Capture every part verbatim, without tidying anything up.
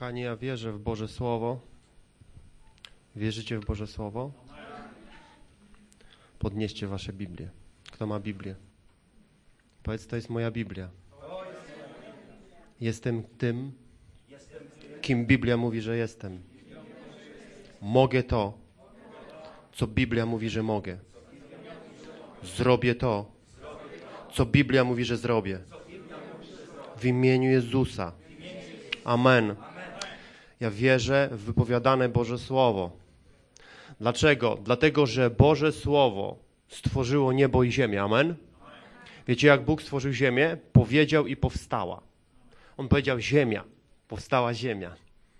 Kochani, ja wierzę w Boże Słowo. Wierzycie w Boże Słowo? Podnieście wasze Biblię. Kto ma Biblię? Powiedz, to jest moja Biblia. Jestem tym, kim Biblia mówi, że jestem. Mogę to, co Biblia mówi, że mogę. Zrobię to, co Biblia mówi, że zrobię. W imieniu Jezusa. Amen. Ja wierzę w wypowiadane Boże Słowo. Dlaczego? Dlatego, że Boże Słowo stworzyło niebo i ziemię. Amen. Wiecie, jak Bóg stworzył ziemię? Powiedział i powstała. On powiedział ziemia. Powstała ziemia.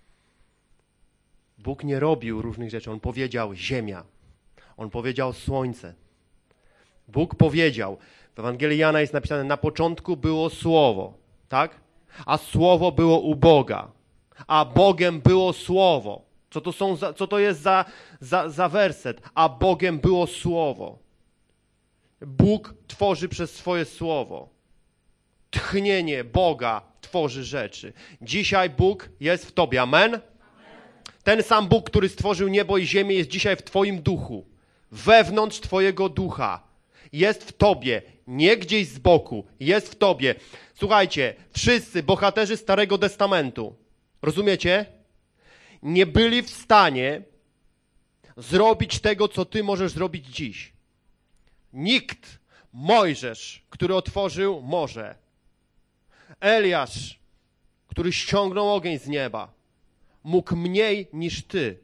Bóg nie robił różnych rzeczy. On powiedział ziemia. On powiedział słońce. Bóg powiedział. W Ewangelii Jana jest napisane, na początku było Słowo. Tak? A Słowo było u Boga. A Bogiem było Słowo. Co to, są za, co to jest za, za, za werset? A Bogiem było Słowo. Bóg tworzy przez swoje Słowo. Tchnienie Boga tworzy rzeczy. Dzisiaj Bóg jest w tobie. Amen? Ten sam Bóg, który stworzył niebo i ziemię, jest dzisiaj w twoim duchu. Wewnątrz twojego ducha. Jest w tobie. Nie gdzieś z boku. Jest w tobie. Słuchajcie, wszyscy bohaterzy Starego Testamentu, rozumiecie? Nie byli w stanie zrobić tego, co ty możesz zrobić dziś. Nikt. Mojżesz, który otworzył morze. Eliasz, który ściągnął ogień z nieba, mógł mniej niż ty.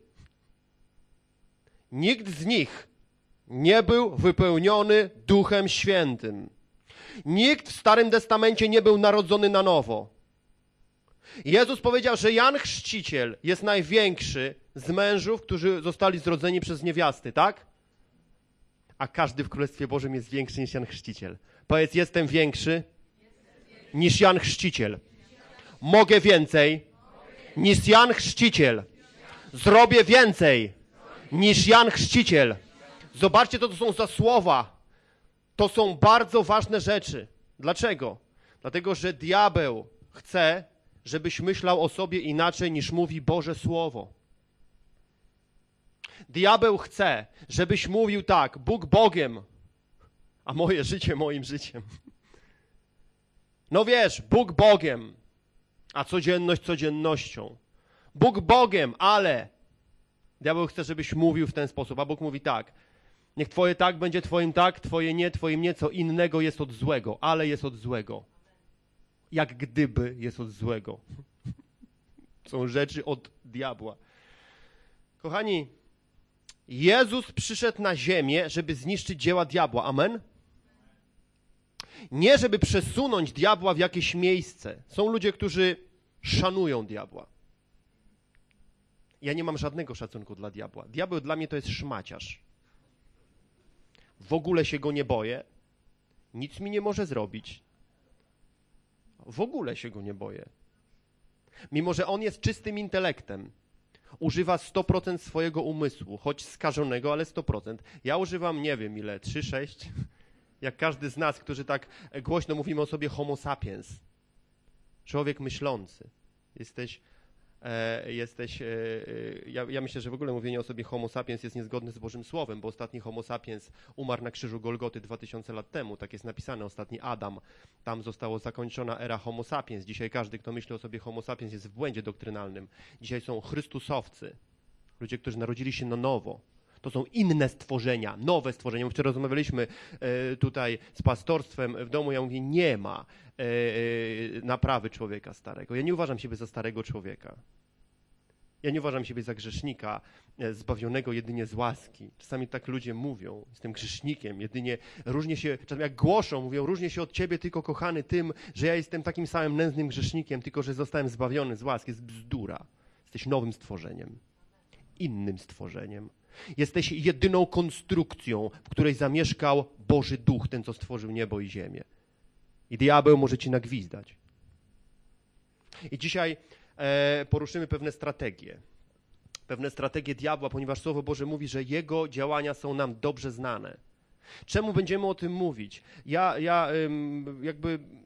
Nikt z nich nie był wypełniony Duchem Świętym. Nikt w Starym Testamencie nie był narodzony na nowo. Jezus powiedział, że Jan Chrzciciel jest największy z mężów, którzy zostali zrodzeni przez niewiasty, tak? A każdy w Królestwie Bożym jest większy niż Jan Chrzciciel. Powiedz, jestem większy niż Jan Chrzciciel. Mogę więcej niż Jan Chrzciciel. Zrobię więcej niż Jan Chrzciciel. Zobaczcie, co to są za słowa. To są bardzo ważne rzeczy. Dlaczego? Dlatego, że diabeł chce, żebyś myślał o sobie inaczej, niż mówi Boże Słowo. Diabeł chce, żebyś mówił tak, Bóg Bogiem, a moje życie moim życiem. No wiesz, Bóg Bogiem, a codzienność codziennością. Bóg Bogiem, ale diabeł chce, żebyś mówił w ten sposób, a Bóg mówi tak, niech twoje tak będzie twoim tak, twoje nie, twoim nie, co innego jest od złego, ale jest od złego. Jak gdyby jest od złego. Są rzeczy od diabła. Kochani, Jezus przyszedł na ziemię, żeby zniszczyć dzieła diabła. Amen? Nie, żeby przesunąć diabła w jakieś miejsce. Są ludzie, którzy szanują diabła. Ja nie mam żadnego szacunku dla diabła. Diabeł dla mnie to jest szmaciarz. W ogóle się go nie boję. Nic mi nie może zrobić. W ogóle się go nie boję. Mimo że on jest czystym intelektem. Używa sto procent swojego umysłu, choć skażonego, ale sto procent. Ja używam, nie wiem ile, trzy, sześć. Jak każdy z nas, którzy tak głośno mówimy o sobie homo sapiens. Człowiek myślący. Jesteś, e, jesteś e, ja, ja myślę, że w ogóle mówienie o sobie homo sapiens jest niezgodne z Bożym Słowem, bo ostatni homo sapiens umarł na krzyżu Golgoty dwa tysiące lat temu. Tak jest napisane, ostatni Adam. Tam została zakończona era homo sapiens. Dzisiaj każdy, kto myśli o sobie homo sapiens, jest w błędzie doktrynalnym. Dzisiaj są chrystusowcy. Ludzie, którzy narodzili się na nowo. To są inne stworzenia, nowe stworzenia. Wczoraj rozmawialiśmy e, tutaj z pastorstwem w domu. Ja mówię, nie ma e, e, naprawy człowieka starego. Ja nie uważam siebie za starego człowieka. Ja nie uważam siebie za grzesznika e, zbawionego jedynie z łaski. Czasami tak ludzie mówią, jestem grzesznikiem, jedynie różnie się, czasami jak głoszą, mówią, różnie się od ciebie tylko kochany tym, że ja jestem takim samym nędznym grzesznikiem, tylko że zostałem zbawiony z łaski. Jest bzdura. Jesteś nowym stworzeniem. Innym stworzeniem. Jesteś jedyną konstrukcją, w której zamieszkał Boży Duch, ten, co stworzył niebo i ziemię. I diabeł może ci nagwizdać. I dzisiaj e, poruszymy pewne strategie. Pewne strategie diabła, ponieważ Słowo Boże mówi, że jego działania są nam dobrze znane. Czemu będziemy o tym mówić? Ja, ja ym, jakby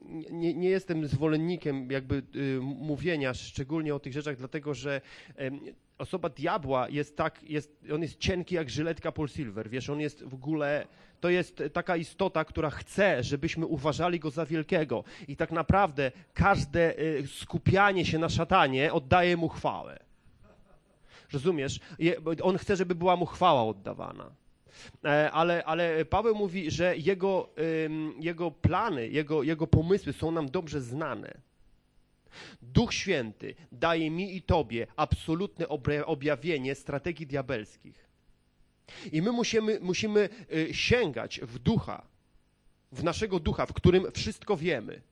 nie, nie jestem zwolennikiem jakby y, mówienia szczególnie o tych rzeczach, dlatego że y, osoba diabła jest tak, jest, on jest cienki jak żyletka Paul Silver, wiesz, on jest w ogóle, to jest taka istota, która chce, żebyśmy uważali go za wielkiego i tak naprawdę każde y, skupianie się na szatanie oddaje mu chwałę. Rozumiesz? On chce, żeby była mu chwała oddawana. Ale, ale Paweł mówi, że jego, jego plany, jego, jego pomysły są nam dobrze znane. Duch Święty daje mi i tobie absolutne objawienie strategii diabelskich. I my musimy, musimy sięgać w ducha, w naszego ducha, w którym wszystko wiemy.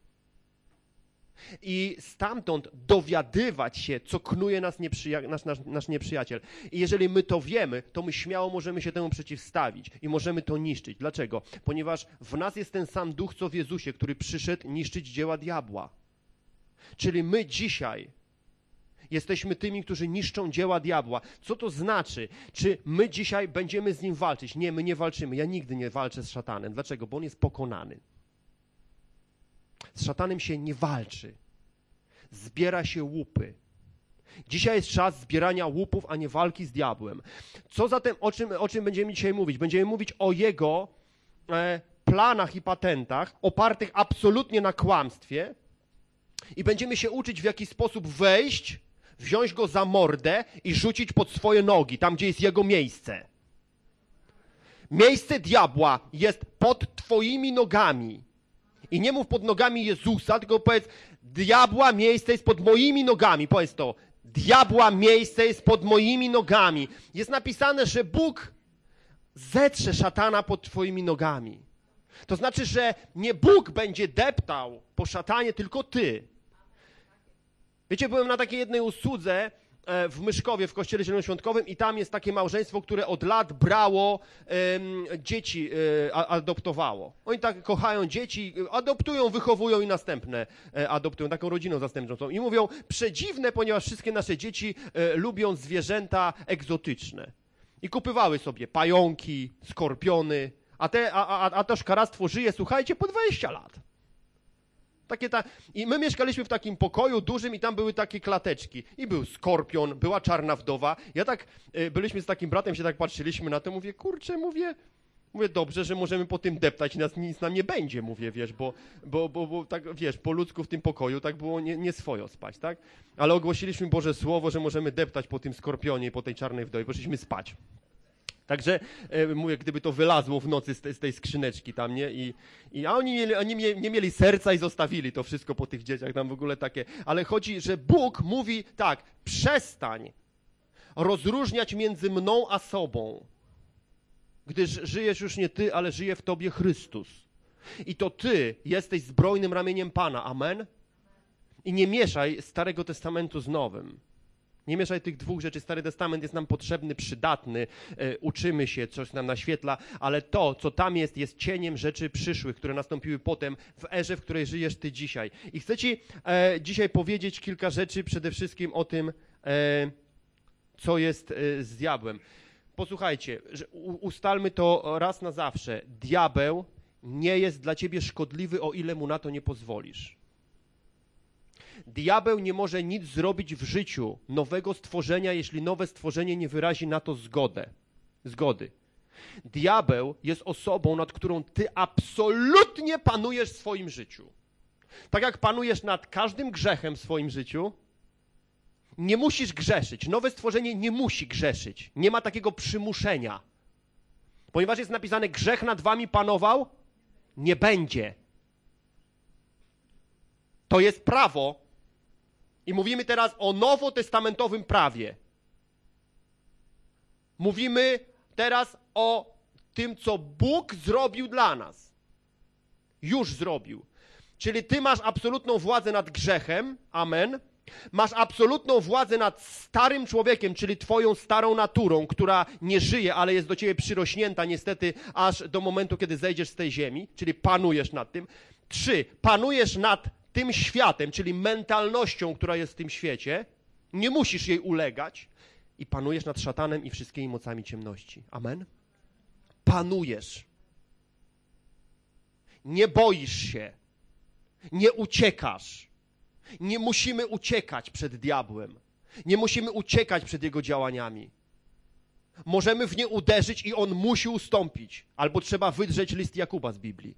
I stamtąd dowiadywać się, co knuje nas nieprzyja- nasz, nasz, nasz nieprzyjaciel. I jeżeli my to wiemy, to my śmiało możemy się temu przeciwstawić i możemy to niszczyć. Dlaczego? Ponieważ w nas jest ten sam duch, co w Jezusie, który przyszedł niszczyć dzieła diabła. Czyli my dzisiaj jesteśmy tymi, którzy niszczą dzieła diabła. Co to znaczy? Czy my dzisiaj będziemy z nim walczyć? Nie, my nie walczymy. Ja nigdy nie walczę z szatanem. Dlaczego? Bo on jest pokonany. Z szatanem się nie walczy. Zbiera się łupy. Dzisiaj jest czas zbierania łupów, a nie walki z diabłem. Co zatem, o czym, o czym będziemy dzisiaj mówić? Będziemy mówić o jego e, planach i patentach, opartych absolutnie na kłamstwie i będziemy się uczyć, w jaki sposób wejść, wziąć go za mordę i rzucić pod swoje nogi, tam, gdzie jest jego miejsce. Miejsce diabła jest pod twoimi nogami. I nie mów pod nogami Jezusa, tylko powiedz, diabła miejsce jest pod moimi nogami. Powiedz to, diabła miejsce jest pod moimi nogami. Jest napisane, że Bóg zetrze szatana pod twoimi nogami. To znaczy, że nie Bóg będzie deptał po szatanie, tylko ty. Wiecie, byłem na takiej jednej usłudze w Myszkowie, w kościele zielonoświątkowym i tam jest takie małżeństwo, które od lat brało um, dzieci, um, adoptowało. Oni tak kochają dzieci, adoptują, wychowują i następne um, adoptują, taką rodziną zastępczą są. I mówią, przedziwne, ponieważ wszystkie nasze dzieci um, lubią zwierzęta egzotyczne. I kupywały sobie pająki, skorpiony, a, te, a, a, a to szkaractwo żyje, słuchajcie, po dwadzieścia lat. Takie ta... I my mieszkaliśmy w takim pokoju dużym i tam były takie klateczki. I był skorpion, była czarna wdowa. Ja tak, y, byliśmy z takim bratem, się tak patrzyliśmy na to, mówię, kurczę, mówię, mówię, dobrze, że możemy po tym deptać i nas, nic nam nie będzie, mówię, wiesz, bo, bo, bo, bo tak, wiesz, po ludzku w tym pokoju tak było nie, nie swojo spać, tak? Ale ogłosiliśmy Boże Słowo, że możemy deptać po tym skorpionie i po tej czarnej wdowie, poszliśmy spać. Także e, mówię, gdyby to wylazło w nocy z, te, z tej skrzyneczki tam, nie? I, i, a oni, mieli, oni mie, nie mieli serca i zostawili to wszystko po tych dzieciach, tam w ogóle takie. Ale chodzi, że Bóg mówi tak, przestań rozróżniać między mną a sobą, gdyż żyjesz już nie ty, ale żyje w tobie Chrystus. I to ty jesteś zbrojnym ramieniem Pana, amen? I nie mieszaj Starego Testamentu z Nowym. Nie mieszaj tych dwóch rzeczy. Stary Testament jest nam potrzebny, przydatny, e, uczymy się, coś nam naświetla, ale to, co tam jest, jest cieniem rzeczy przyszłych, które nastąpiły potem w erze, w której żyjesz ty dzisiaj. I chcę ci e, dzisiaj powiedzieć kilka rzeczy, przede wszystkim o tym, e, co jest e, z diabłem. Posłuchajcie, że u, ustalmy to raz na zawsze. Diabeł nie jest dla ciebie szkodliwy, o ile mu na to nie pozwolisz. Diabeł nie może nic zrobić w życiu nowego stworzenia, jeśli nowe stworzenie nie wyrazi na to zgodę, zgody. Diabeł jest osobą, nad którą ty absolutnie panujesz w swoim życiu. Tak jak panujesz nad każdym grzechem w swoim życiu, nie musisz grzeszyć. Nowe stworzenie nie musi grzeszyć. Nie ma takiego przymuszenia. Ponieważ jest napisane, grzech nad wami panował, nie będzie. To jest prawo. I mówimy teraz o nowotestamentowym prawie. Mówimy teraz o tym, co Bóg zrobił dla nas. Już zrobił. Czyli ty masz absolutną władzę nad grzechem, amen. Masz absolutną władzę nad starym człowiekiem, czyli twoją starą naturą, która nie żyje, ale jest do ciebie przyrośnięta niestety aż do momentu, kiedy zejdziesz z tej ziemi, czyli panujesz nad tym. Trzy, panujesz nad tym światem, czyli mentalnością, która jest w tym świecie, nie musisz jej ulegać i panujesz nad szatanem i wszystkimi mocami ciemności. Amen? Panujesz. Nie boisz się. Nie uciekasz. Nie musimy uciekać przed diabłem. Nie musimy uciekać przed jego działaniami. Możemy w nie uderzyć i on musi ustąpić. Albo trzeba wydrzeć list Jakuba z Biblii.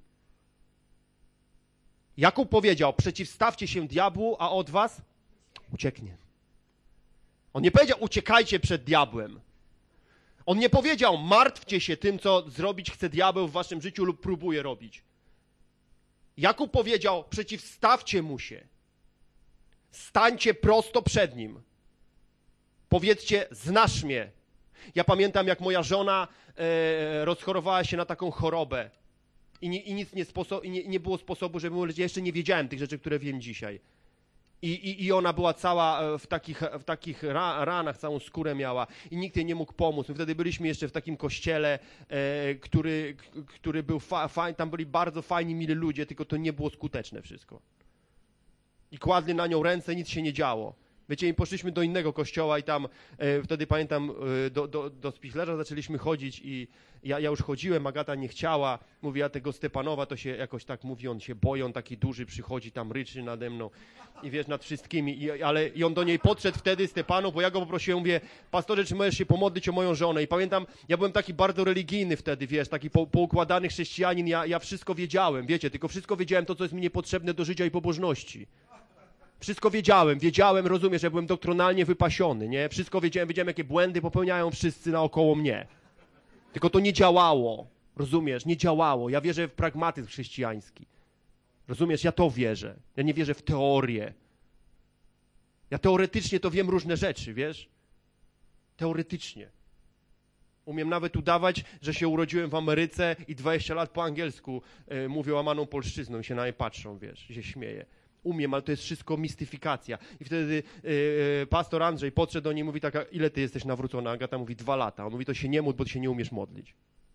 Jakub powiedział, przeciwstawcie się diabłu, a od was ucieknie. On nie powiedział, uciekajcie przed diabłem. On nie powiedział, martwcie się tym, co zrobić chce diabeł w waszym życiu lub próbuje robić. Jakub powiedział, przeciwstawcie mu się. Stańcie prosto przed nim. Powiedzcie, znasz mnie. Ja pamiętam, jak moja żona e, rozchorowała się na taką chorobę i, nie, i nic nie, sposo- i nie, nie było sposobu, żeby mówić, ja jeszcze nie wiedziałem tych rzeczy, które wiem dzisiaj. I, i, i ona była cała w takich, w takich ra, ranach, całą skórę miała i nikt jej nie mógł pomóc. My wtedy byliśmy jeszcze w takim kościele, e, który, który był fa- fajny, tam byli bardzo fajni, mili ludzie, tylko to nie było skuteczne wszystko. I kładli na nią ręce, nic się nie działo. Wiecie, i poszliśmy do innego kościoła i tam e, wtedy pamiętam e, do, do, do spichlerza zaczęliśmy chodzić i ja, ja już chodziłem, Agata nie chciała. Mówi, ja tego Stepanowa to się jakoś tak mówi, on się boi, on taki duży przychodzi, tam ryczy nade mną i wiesz, nad wszystkimi. I, ale, I on do niej podszedł wtedy, Stepanu, bo ja go poprosiłem, mówię, pastorze, czy możesz się pomodlić o moją żonę? I pamiętam, ja byłem taki bardzo religijny wtedy, wiesz, taki po, poukładany chrześcijanin, ja, ja wszystko wiedziałem, wiecie, tylko wszystko wiedziałem to, co jest mi niepotrzebne do życia i pobożności. Wszystko wiedziałem, wiedziałem, rozumiesz, ja byłem doktronalnie wypasiony, nie? Wszystko wiedziałem, wiedziałem, jakie błędy popełniają wszyscy naokoło mnie. Tylko to nie działało, rozumiesz, nie działało. Ja wierzę w pragmatyzm chrześcijański. Rozumiesz, ja to wierzę. Ja nie wierzę w teorię. Ja teoretycznie to wiem różne rzeczy, wiesz? Teoretycznie. Umiem nawet udawać, że się urodziłem w Ameryce i dwadzieścia lat po angielsku y, mówię łamaną polszczyzną i się na mnie patrzą, wiesz, i się śmieję. Umiem, ale to jest wszystko mistyfikacja. I wtedy yy, pastor Andrzej podszedł do niej i mówi tak, ile ty jesteś nawrócona? Agata mówi, dwa lata. On mówi, to się nie módl, bo ty się nie umiesz modlić.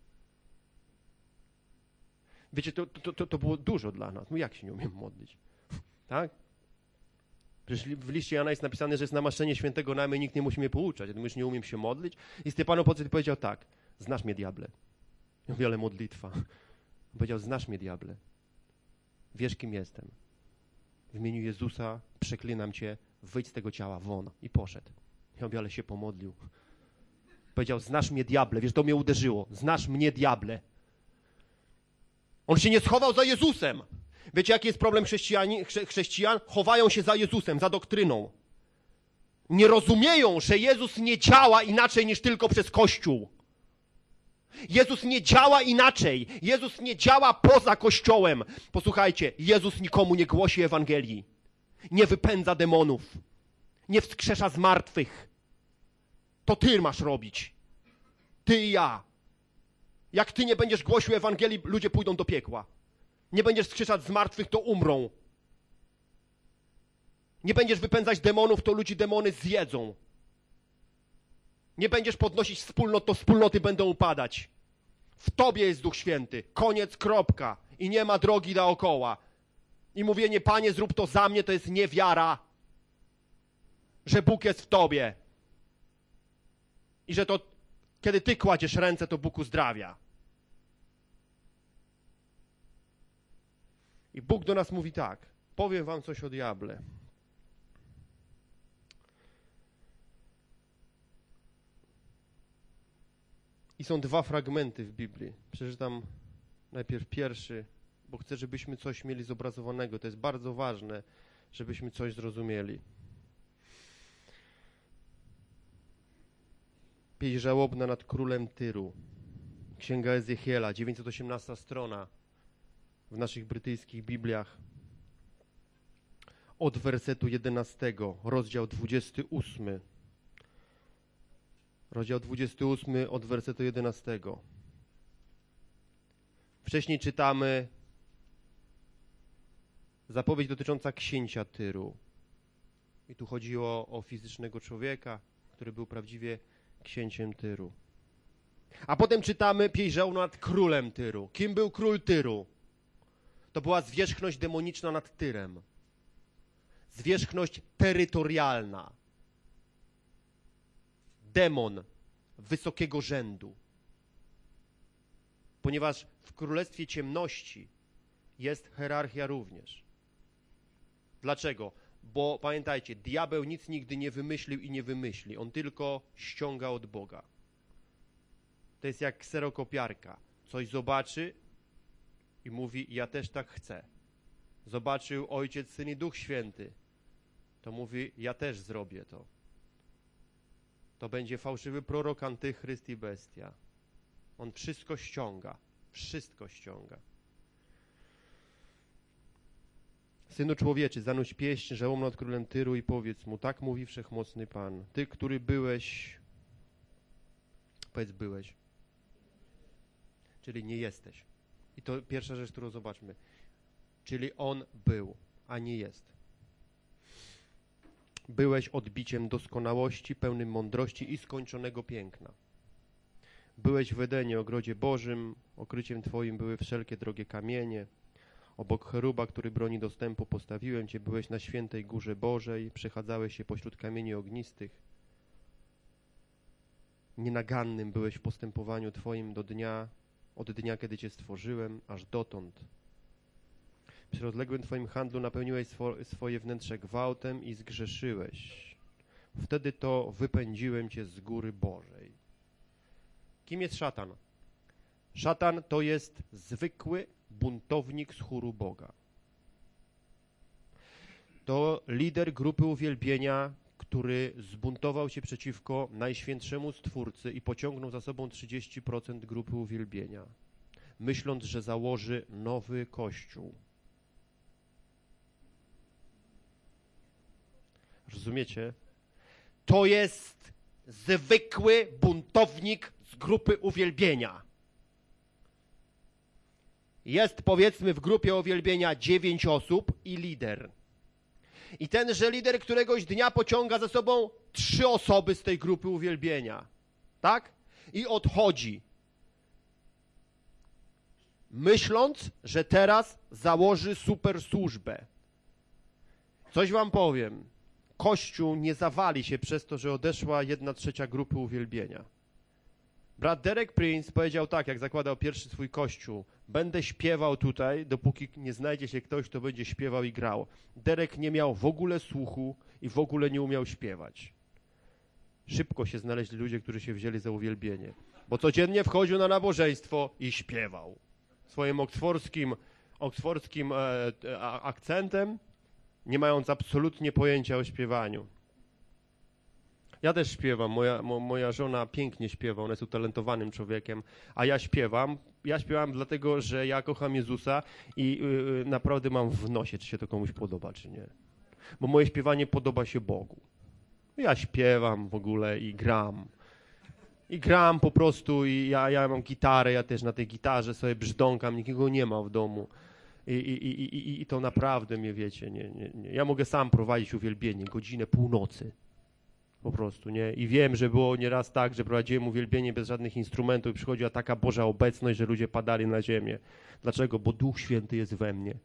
Wiecie, to, to, to, to było dużo dla nas. No jak się nie umiem modlić? Tak? Przecież w liście Jana jest napisane, że jest namaszczenie świętego nami i nikt nie musi mnie pouczać. Ja już nie umiem się modlić. I Stepano podszedł i powiedział tak, znasz mnie, diable. Ja mówię, ale modlitwa. On powiedział, znasz mnie, diable. Wiesz, kim jestem. W imieniu Jezusa przeklinam cię, wyjdź z tego ciała, won. I poszedł. Ja mówię, ale się pomodlił. Powiedział, znasz mnie, diable. Wiesz, to mnie uderzyło. Znasz mnie, diable. On się nie schował za Jezusem. Wiecie, jaki jest problem chrześcijan? Chrześcijan chowają się za Jezusem, za doktryną. Nie rozumieją, że Jezus nie działa inaczej niż tylko przez Kościół. Jezus nie działa inaczej. Jezus nie działa poza Kościołem. Posłuchajcie, Jezus nikomu nie głosi Ewangelii. Nie wypędza demonów. Nie wskrzesza zmartwych. To ty masz robić. Ty i ja. Jak ty nie będziesz głosił Ewangelii, ludzie pójdą do piekła. Nie będziesz wskrzeszać zmartwych, to umrą. Nie będziesz wypędzać demonów, to ludzi demony zjedzą. Nie będziesz podnosić wspólnot, to wspólnoty będą upadać. W tobie jest Duch Święty. Koniec, kropka. I nie ma drogi dookoła. I mówienie, Panie, zrób to za mnie, to jest niewiara. Że Bóg jest w tobie. I że to, kiedy ty kładziesz ręce, to Bóg uzdrawia. I Bóg do nas mówi tak. Powiem wam coś o diable. I są dwa fragmenty w Biblii. Przeczytam najpierw pierwszy, bo chcę, żebyśmy coś mieli zobrazowanego. To jest bardzo ważne, żebyśmy coś zrozumieli. Pieśń żałobna nad królem Tyru. Księga Ezechiela, dziewięćset osiemnasta strona w naszych brytyjskich Bibliach. Od wersetu jedenastego, rozdział dwudziesty ósmy. Rozdział dwudziesty ósmy od wersetu jedenastego. Wcześniej czytamy zapowiedź dotycząca księcia Tyru. I tu chodziło o fizycznego człowieka, który był prawdziwie księciem Tyru. A potem czytamy pieśń żałobną nad królem Tyru. Kim był król Tyru? To była zwierzchność demoniczna nad Tyrem. Zwierzchność terytorialna. Demon wysokiego rzędu. Ponieważ w królestwie ciemności jest hierarchia również. Dlaczego? Bo pamiętajcie, diabeł nic nigdy nie wymyślił i nie wymyśli. On tylko ściąga od Boga. To jest jak kserokopiarka. Coś zobaczy i mówi, ja też tak chcę. Zobaczył Ojciec, Syn i Duch Święty. To mówi, ja też zrobię to. To będzie fałszywy prorok, antychryst i bestia. On wszystko ściąga. Wszystko ściąga. Synu człowieczy, zanuś pieśń żałobną nad królem Tyru i powiedz mu, tak mówi wszechmocny Pan. Ty, który byłeś, powiedz byłeś, czyli nie jesteś. I to pierwsza rzecz, którą zobaczmy. Czyli on był, a nie jest. Byłeś odbiciem doskonałości, pełnym mądrości i skończonego piękna. Byłeś w Edenie, ogrodzie Bożym, okryciem Twoim były wszelkie drogie kamienie. Obok cheruba, który broni dostępu, postawiłem Cię. Byłeś na świętej górze Bożej, przechadzałeś się pośród kamieni ognistych. Nienagannym byłeś w postępowaniu Twoim do dnia, od dnia, kiedy Cię stworzyłem, aż dotąd. Przy rozległym Twoim handlu napełniłeś swo, swoje wnętrze gwałtem i zgrzeszyłeś. Wtedy to wypędziłem Cię z góry Bożej. Kim jest szatan? Szatan to jest zwykły buntownik z chóru Boga. To lider grupy uwielbienia, który zbuntował się przeciwko Najświętszemu Stwórcy i pociągnął za sobą trzydzieści procent grupy uwielbienia, myśląc, że założy nowy kościół. Rozumiecie? To jest zwykły buntownik z grupy uwielbienia. Jest, powiedzmy, w grupie uwielbienia dziewięć osób i lider. I tenże lider któregoś dnia pociąga za sobą trzy osoby z tej grupy uwielbienia. Tak? I odchodzi. Myśląc, że teraz założy super służbę. Coś wam powiem. Kościół nie zawali się przez to, że odeszła jedna trzecia grupy uwielbienia. Brat Derek Prince powiedział tak, jak zakładał pierwszy swój kościół. Będę śpiewał tutaj, dopóki nie znajdzie się ktoś, kto będzie śpiewał i grał. Derek nie miał w ogóle słuchu i w ogóle nie umiał śpiewać. Szybko się znaleźli ludzie, którzy się wzięli za uwielbienie. Bo codziennie wchodził na nabożeństwo i śpiewał. Swoim oksfordzkim, oksfordzkim e, e, akcentem, nie mając absolutnie pojęcia o śpiewaniu. Ja też śpiewam, moja, mo, moja żona pięknie śpiewa, ona jest utalentowanym człowiekiem, a ja śpiewam. Ja śpiewam dlatego, że ja kocham Jezusa i yy, naprawdę mam w nosie, czy się to komuś podoba, czy nie. Bo moje śpiewanie podoba się Bogu. Ja śpiewam w ogóle i gram. I gram po prostu i ja, ja mam gitarę, ja też na tej gitarze sobie brzdąkam, nikogo nie ma w domu. I, i, i, i, i to naprawdę mnie, wiecie, nie, nie, nie. Ja mogę sam prowadzić uwielbienie, godzinę północy. Po prostu, nie? I wiem, że było nieraz tak, że prowadziłem uwielbienie bez żadnych instrumentów i przychodziła taka Boża obecność, że ludzie padali na ziemię. Dlaczego? Bo Duch Święty jest we mnie.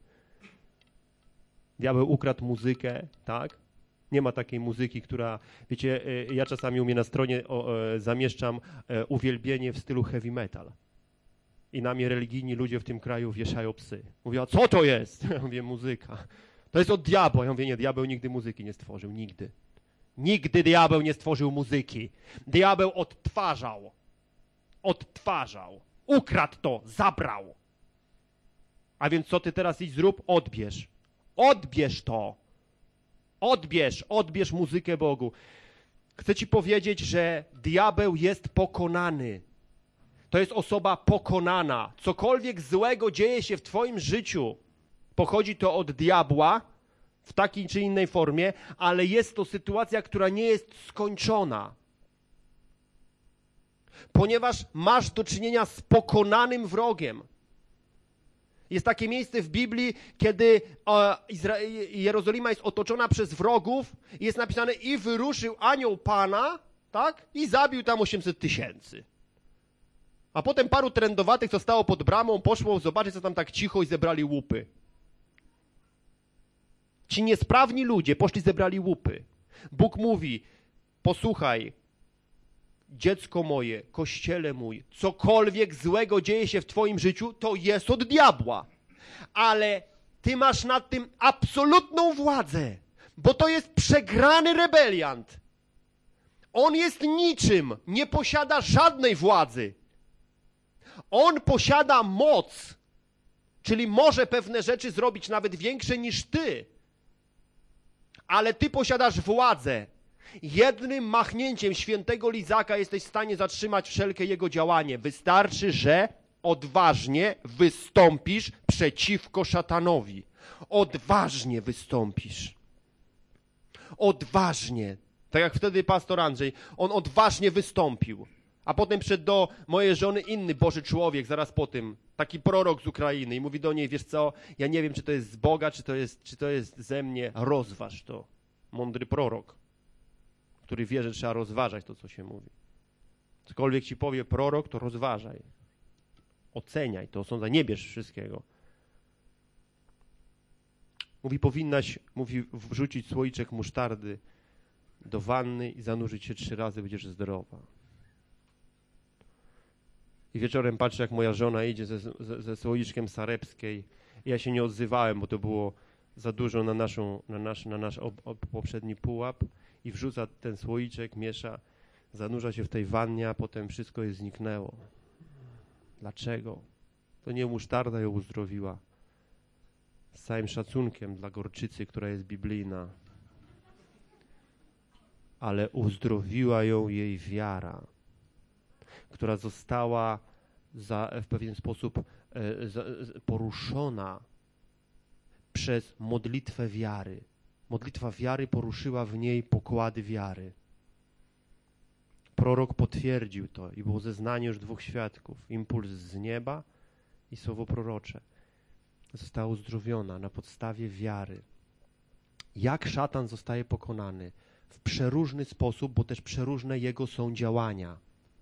Diabeł ukradł muzykę, tak? Nie ma takiej muzyki, która, wiecie, ja czasami u mnie na stronie o, e, zamieszczam e, uwielbienie w stylu heavy metal. I na mnie religijni ludzie w tym kraju wieszają psy. Mówią, a co to jest? Ja mówię, muzyka. To jest od diabła. Ja mówię, nie, diabeł nigdy muzyki nie stworzył, nigdy. Nigdy diabeł nie stworzył muzyki. Diabeł odtwarzał. Odtwarzał. Ukradł to, zabrał. A więc co ty teraz idź zrób? Odbierz. Odbierz to. Odbierz, odbierz muzykę Bogu. Chcę ci powiedzieć, że diabeł jest pokonany. To jest osoba pokonana. Cokolwiek złego dzieje się w twoim życiu, pochodzi to od diabła, w takiej czy innej formie, ale jest to sytuacja, która nie jest skończona. Ponieważ masz do czynienia z pokonanym wrogiem. Jest takie miejsce w Biblii, kiedy e, Izra- Jerozolima jest otoczona przez wrogów i jest napisane i wyruszył anioł Pana, tak? I zabił tam osiemset tysięcy. A potem paru trędowatych, co stało pod bramą, poszło zobaczyć, co tam tak cicho i zebrali łupy. Ci niesprawni ludzie poszli, zebrali łupy. Bóg mówi, posłuchaj, dziecko moje, kościele mój, cokolwiek złego dzieje się w twoim życiu, to jest od diabła. Ale Ty masz nad tym absolutną władzę, bo to jest przegrany rebeliant. On jest niczym, nie posiada żadnej władzy. On posiada moc, czyli może pewne rzeczy zrobić nawet większe niż ty. Ale ty posiadasz władzę. Jednym machnięciem świętego lizaka jesteś w stanie zatrzymać wszelkie jego działanie. Wystarczy, że odważnie wystąpisz przeciwko szatanowi. Odważnie wystąpisz. Odważnie. Tak jak wtedy pastor Andrzej. On odważnie wystąpił. A potem przyszedł do mojej żony inny Boży człowiek, zaraz po tym. Taki prorok z Ukrainy. I mówi do niej, wiesz co, ja nie wiem, czy to jest z Boga, czy to jest, czy to jest ze mnie. Rozważ to. Mądry prorok, który wie, że trzeba rozważać to, co się mówi. Cokolwiek ci powie prorok, to rozważaj. Oceniaj to, osądzaj, nie bierz wszystkiego. Mówi, powinnaś, mówi, wrzucić słoiczek musztardy do wanny i zanurzyć się trzy razy, będziesz zdrowa. I wieczorem patrzę, jak moja żona idzie ze, ze, ze słoiczkiem Sarepskiej. I ja się nie odzywałem, bo to było za dużo na, naszą, na nasz, na nasz ob, ob, poprzedni pułap. I wrzuca ten słoiczek, miesza, zanurza się w tej wannie, a potem wszystko jej zniknęło. Dlaczego? To nie musztarda ją uzdrowiła. Z całym szacunkiem dla gorczycy, która jest biblijna. Ale uzdrowiła ją jej wiara, która została za, w pewien sposób e, za, poruszona przez modlitwę wiary. Modlitwa wiary poruszyła w niej pokłady wiary. Prorok potwierdził to i było zeznanie już dwóch świadków. Impuls z nieba i słowo prorocze. Została uzdrowiona na podstawie wiary. Jak szatan zostaje pokonany? W przeróżny sposób, bo też przeróżne jego są działania.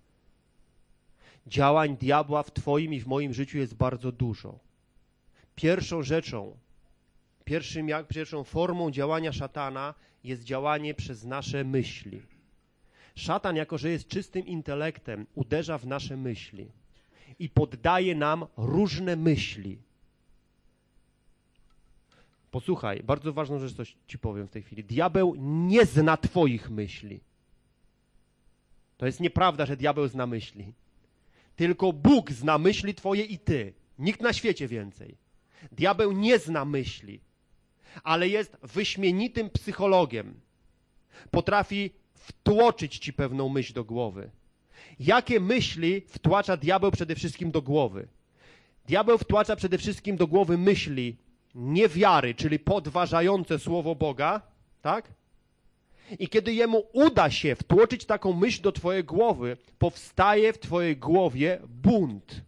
Działań diabła w twoim i w moim życiu jest bardzo dużo. Pierwszą rzeczą, pierwszym jak, pierwszą formą działania szatana jest działanie przez nasze myśli. Szatan, jako że jest czystym intelektem, uderza w nasze myśli i poddaje nam różne myśli. Posłuchaj, bardzo ważną rzecz coś ci powiem w tej chwili. Diabeł nie zna twoich myśli. To jest nieprawda, że diabeł zna myśli. Tylko Bóg zna myśli twoje i ty. Nikt na świecie więcej. Diabeł nie zna myśli, ale jest wyśmienitym psychologiem. Potrafi wtłoczyć ci pewną myśl do głowy. Jakie myśli wtłacza diabeł przede wszystkim do głowy? Diabeł wtłacza przede wszystkim do głowy myśli niewiary, czyli podważające słowo Boga, tak? I kiedy jemu uda się wtłoczyć taką myśl do twojej głowy, powstaje w twojej głowie bunt.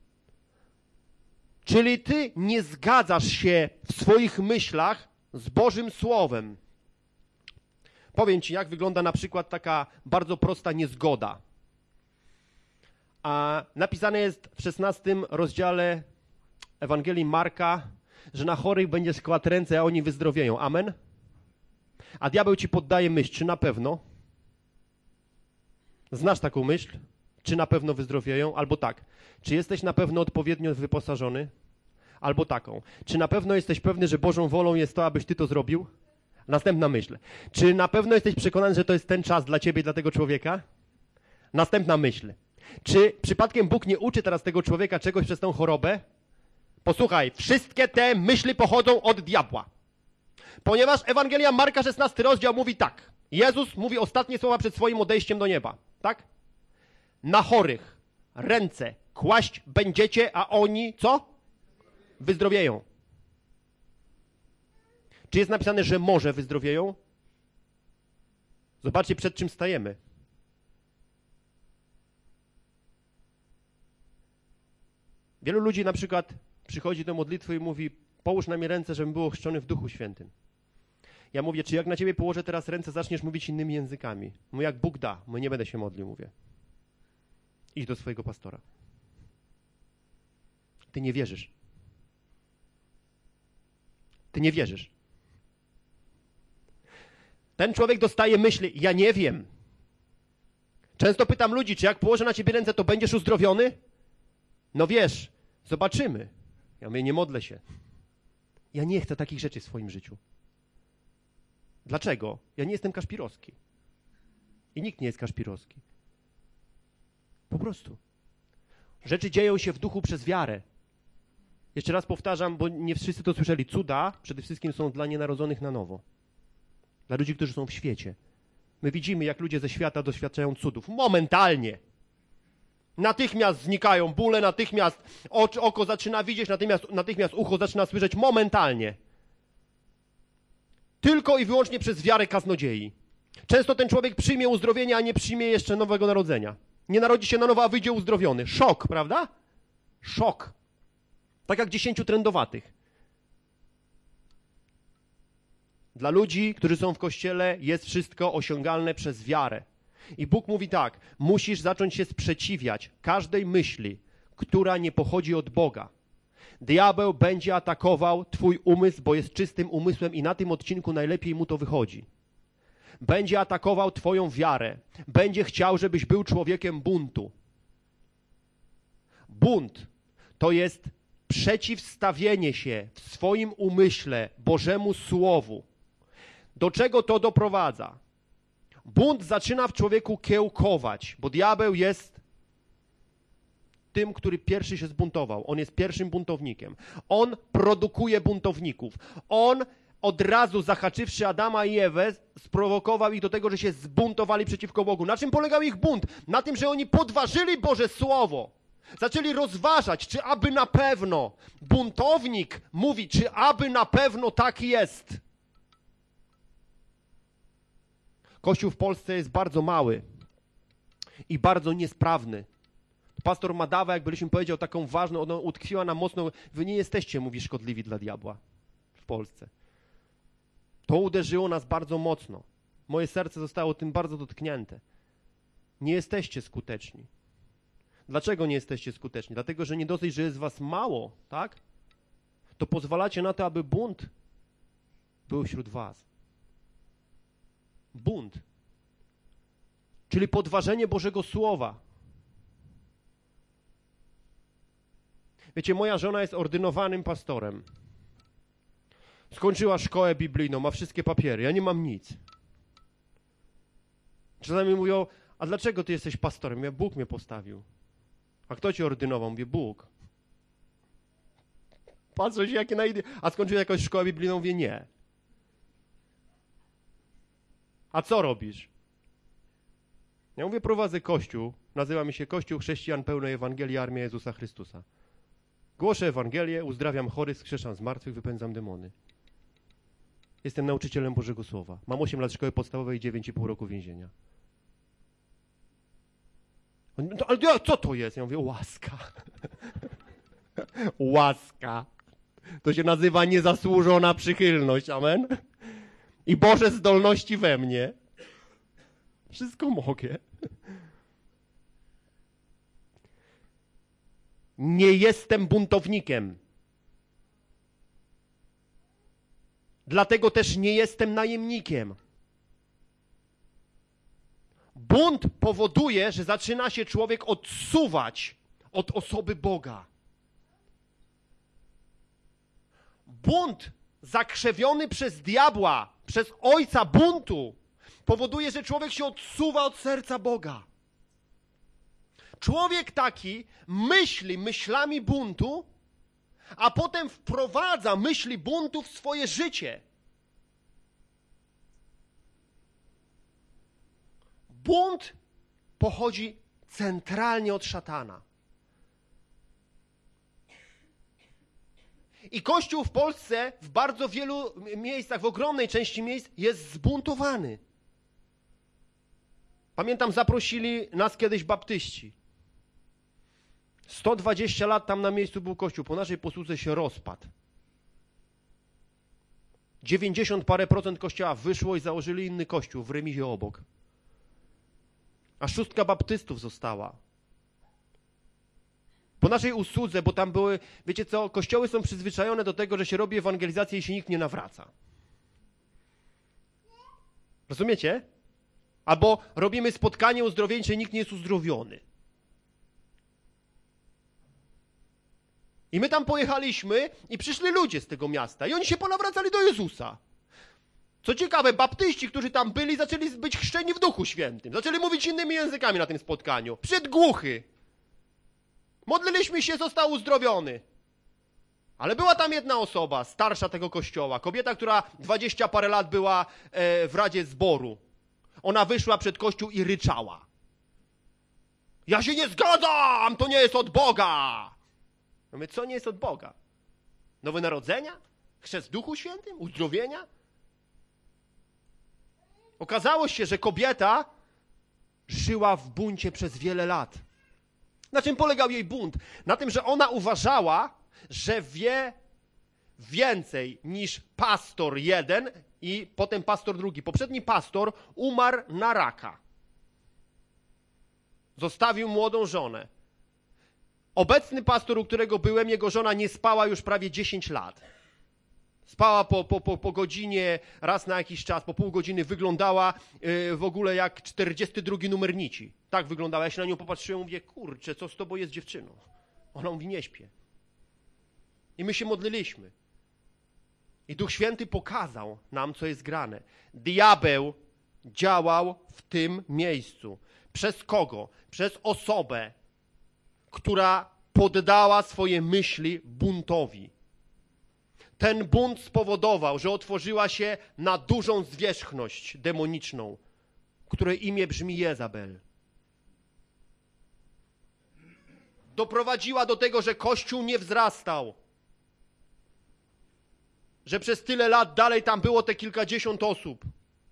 Czyli ty nie zgadzasz się w swoich myślach z Bożym Słowem. Powiem ci, jak wygląda na przykład taka bardzo prosta niezgoda. A napisane jest w szesnastym rozdziale Ewangelii Marka, że na chorych będziesz kładł ręce, a oni wyzdrowieją. Amen? A diabeł ci poddaje myśl, czy na pewno? Znasz taką myśl? Czy na pewno wyzdrowieją? Albo tak. Czy jesteś na pewno odpowiednio wyposażony? Albo taką. Czy na pewno jesteś pewny, że Bożą wolą jest to, abyś ty to zrobił? Następna myśl. Czy na pewno jesteś przekonany, że to jest ten czas dla ciebie, dla tego człowieka? Następna myśl. Czy przypadkiem Bóg nie uczy teraz tego człowieka czegoś przez tą chorobę? Posłuchaj, wszystkie te myśli pochodzą od diabła. Ponieważ Ewangelia Marka, szesnasty rozdział mówi tak. Jezus mówi ostatnie słowa przed swoim odejściem do nieba. Tak? Na chorych ręce kłaść będziecie, a oni co? Wyzdrowieją. Czy jest napisane, że może wyzdrowieją? Zobaczcie, przed czym stajemy. Wielu ludzi na przykład przychodzi do modlitwy i mówi, połóż na mnie ręce, żebym był ochrzczony w Duchu Świętym. Ja mówię, czy jak na ciebie położę teraz ręce, zaczniesz mówić innymi językami? Mówię, jak Bóg da, mówię, nie będę się modlił, mówię. Idź do swojego pastora. Ty nie wierzysz. Ty nie wierzysz. Ten człowiek dostaje myśli, ja nie wiem. Często pytam ludzi, czy jak położę na ciebie ręce, to będziesz uzdrowiony? No wiesz, zobaczymy. Ja mówię, nie modlę się. Ja nie chcę takich rzeczy w swoim życiu. Dlaczego? Ja nie jestem Kaszpirowski. I nikt nie jest Kaszpirowski. Po prostu. Rzeczy dzieją się w duchu przez wiarę. Jeszcze raz powtarzam, bo nie wszyscy to słyszeli. Cuda przede wszystkim są dla nienarodzonych na nowo. Dla ludzi, którzy są w świecie. My widzimy, jak ludzie ze świata doświadczają cudów. Momentalnie. Natychmiast znikają bóle, natychmiast oczy, oko zaczyna widzieć, natychmiast, natychmiast ucho zaczyna słyszeć momentalnie. Tylko i wyłącznie przez wiarę kaznodziei. Często ten człowiek przyjmie uzdrowienie, a nie przyjmie jeszcze nowego narodzenia. Nie narodzi się na nowo, a wyjdzie uzdrowiony. Szok, prawda? Szok. Tak jak dziesięciu trędowatych. Dla ludzi, którzy są w Kościele, jest wszystko osiągalne przez wiarę. I Bóg mówi tak, musisz zacząć się sprzeciwiać każdej myśli, która nie pochodzi od Boga. Diabeł będzie atakował twój umysł, bo jest czystym umysłem i na tym odcinku najlepiej mu to wychodzi. Będzie atakował twoją wiarę. Będzie chciał, żebyś był człowiekiem buntu. Bunt to jest przeciwstawienie się w swoim umyśle Bożemu Słowu. Do czego to doprowadza? Bunt zaczyna w człowieku kiełkować, bo diabeł jest tym, który pierwszy się zbuntował. On jest pierwszym buntownikiem. On produkuje buntowników. On od razu, zahaczywszy Adama i Ewę, sprowokował ich do tego, że się zbuntowali przeciwko Bogu. Na czym polegał ich bunt? Na tym, że oni podważyli Boże Słowo. Zaczęli rozważać, czy aby na pewno. Buntownik mówi, czy aby na pewno tak jest. Kościół w Polsce jest bardzo mały i bardzo niesprawny. Pastor Madawa, jak byliśmy powiedział, taką ważną, ona utkwiła na mocno, wy nie jesteście, mówi, szkodliwi dla diabła w Polsce. To uderzyło nas bardzo mocno. Moje serce zostało tym bardzo dotknięte. Nie jesteście skuteczni. Dlaczego nie jesteście skuteczni? Dlatego, że nie dosyć, że jest was mało, tak? To pozwalacie na to, aby bunt był wśród was. Bunt. Czyli podważenie Bożego Słowa. Wiecie, moja żona jest ordynowanym pastorem. Skończyła szkołę biblijną, ma wszystkie papiery. Ja nie mam nic. Czasami mówią, a dlaczego ty jesteś pastorem? Ja, Bóg mnie postawił. A kto cię ordynował? Mówię, Bóg. Patrzę się, jakie na idee. A skończyłeś jakąś szkołę biblijną? Mówię, nie. A co robisz? Ja mówię, prowadzę kościół. Nazywa mi się Kościół Chrześcijan Pełnej Ewangelii Armia Jezusa Chrystusa. Głoszę Ewangelię, uzdrawiam chorych, skrzeszam zmartwych, wypędzam demony. Jestem nauczycielem Bożego Słowa. Mam osiem lat szkoły podstawowej i dziewięć i pół roku więzienia. No, ale co to jest? Ja mówię, łaska. Łaska. To się nazywa niezasłużona przychylność. Amen? I Boże zdolności we mnie. Wszystko mogę. Nie jestem buntownikiem. Dlatego też nie jestem najemnikiem. Bunt powoduje, że zaczyna się człowiek odsuwać od osoby Boga. Bunt zakrzewiony przez diabła, przez ojca buntu, powoduje, że człowiek się odsuwa od serca Boga. Człowiek taki myśli myślami buntu, a potem wprowadza myśli buntu w swoje życie. Bunt pochodzi centralnie od szatana. I Kościół w Polsce w bardzo wielu miejscach, w ogromnej części miejsc jest zbuntowany. Pamiętam, zaprosili nas kiedyś baptyści. sto dwadzieścia lat tam na miejscu był kościół, po naszej posłudze się rozpadł. dziewięćdziesiąt parę procent kościoła wyszło i założyli inny kościół w remizie obok. A szóstka baptystów została. Po naszej usłudze, bo tam były, wiecie co, kościoły są przyzwyczajone do tego, że się robi ewangelizację i się nikt nie nawraca. Rozumiecie? Albo robimy spotkanie uzdrowieńcze i nikt nie jest uzdrowiony. I my tam pojechaliśmy i przyszli ludzie z tego miasta i oni się ponawracali do Jezusa. Co ciekawe, baptyści, którzy tam byli, zaczęli być chrzczeni w Duchu Świętym. Zaczęli mówić innymi językami na tym spotkaniu. Przyszedł głuchy. Modliliśmy się, został uzdrowiony. Ale była tam jedna osoba, starsza tego kościoła, kobieta, która dwadzieścia parę lat była e, w Radzie Zboru. Ona wyszła przed kościół i ryczała. Ja się nie zgadzam, to nie jest od Boga. No my, co nie jest od Boga? Nowe narodzenia? Chrzest w Duchu Świętym? Uzdrowienia? Okazało się, że kobieta żyła w buncie przez wiele lat. Na czym polegał jej bunt? Na tym, że ona uważała, że wie więcej niż pastor jeden i potem pastor drugi. Poprzedni pastor umarł na raka. Zostawił młodą żonę. Obecny pastor, u którego byłem, jego żona nie spała już prawie dziesięć lat. Spała po, po, po, po godzinie, raz na jakiś czas, po pół godziny, wyglądała yy, w ogóle jak czterdziesty drugi numer nici. Tak wyglądała. Ja się na nią popatrzyłem i mówię, kurczę, co z tobą jest, dziewczyną? Ona mówi, nie śpię. I my się modliliśmy. I Duch Święty pokazał nam, co jest grane. Diabeł działał w tym miejscu. Przez kogo? Przez osobę, która poddała swoje myśli buntowi. Ten bunt spowodował, że otworzyła się na dużą zwierzchność demoniczną, której imię brzmi Jezabel. Doprowadziła do tego, że Kościół nie wzrastał. Że przez tyle lat dalej tam było te kilkadziesiąt osób.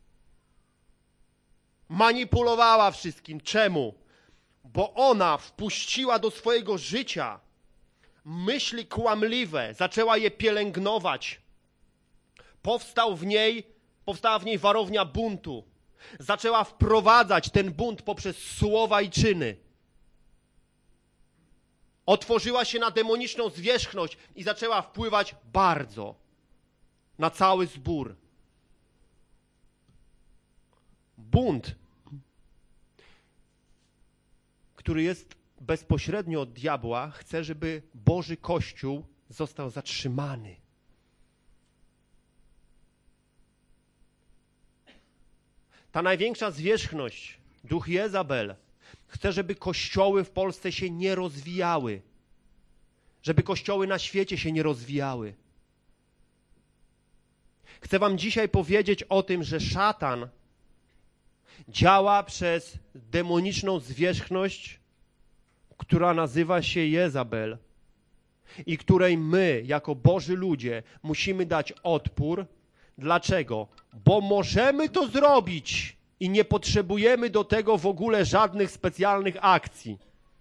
Manipulowała wszystkim. Czemu? Bo ona wpuściła do swojego życia myśli kłamliwe, zaczęła je pielęgnować. Powstał w niej, powstała w niej warownia buntu. Zaczęła wprowadzać ten bunt poprzez słowa i czyny. Otworzyła się na demoniczną zwierzchność i zaczęła wpływać bardzo na cały zbór. Bunt, który jest bezpośrednio od diabła, chce, żeby Boży Kościół został zatrzymany. Ta największa zwierzchność, duch Jezabel, chce, żeby kościoły w Polsce się nie rozwijały. Żeby kościoły na świecie się nie rozwijały. Chcę wam dzisiaj powiedzieć o tym, że szatan działa przez demoniczną zwierzchność, która nazywa się Jezabel i której my, jako Boży ludzie, musimy dać odpór. Dlaczego? Bo możemy to zrobić i nie potrzebujemy do tego w ogóle żadnych specjalnych akcji.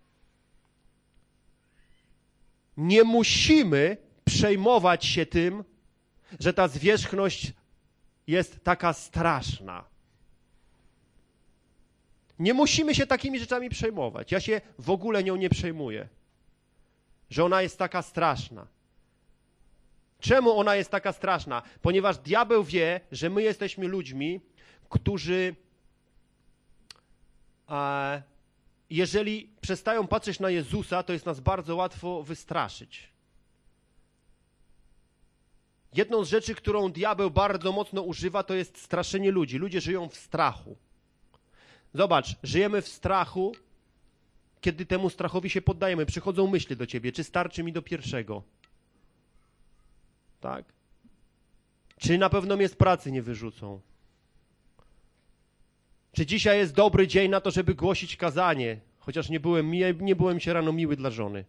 Nie musimy przejmować się tym, że ta zwierzchność jest taka straszna. Nie musimy się takimi rzeczami przejmować. Ja się w ogóle nią nie przejmuję, że ona jest taka straszna. Czemu ona jest taka straszna? Ponieważ diabeł wie, że my jesteśmy ludźmi, którzy e, jeżeli przestają patrzeć na Jezusa, to jest nas bardzo łatwo wystraszyć. Jedną z rzeczy, którą diabeł bardzo mocno używa, to jest straszenie ludzi. Ludzie żyją w strachu. Zobacz, żyjemy w strachu, kiedy temu strachowi się poddajemy. Przychodzą myśli do ciebie, czy starczy mi do pierwszego? Tak? Czy na pewno mnie z pracy nie wyrzucą? Czy dzisiaj jest dobry dzień na to, żeby głosić kazanie? Chociaż nie byłem, nie byłem się rano miły dla żony.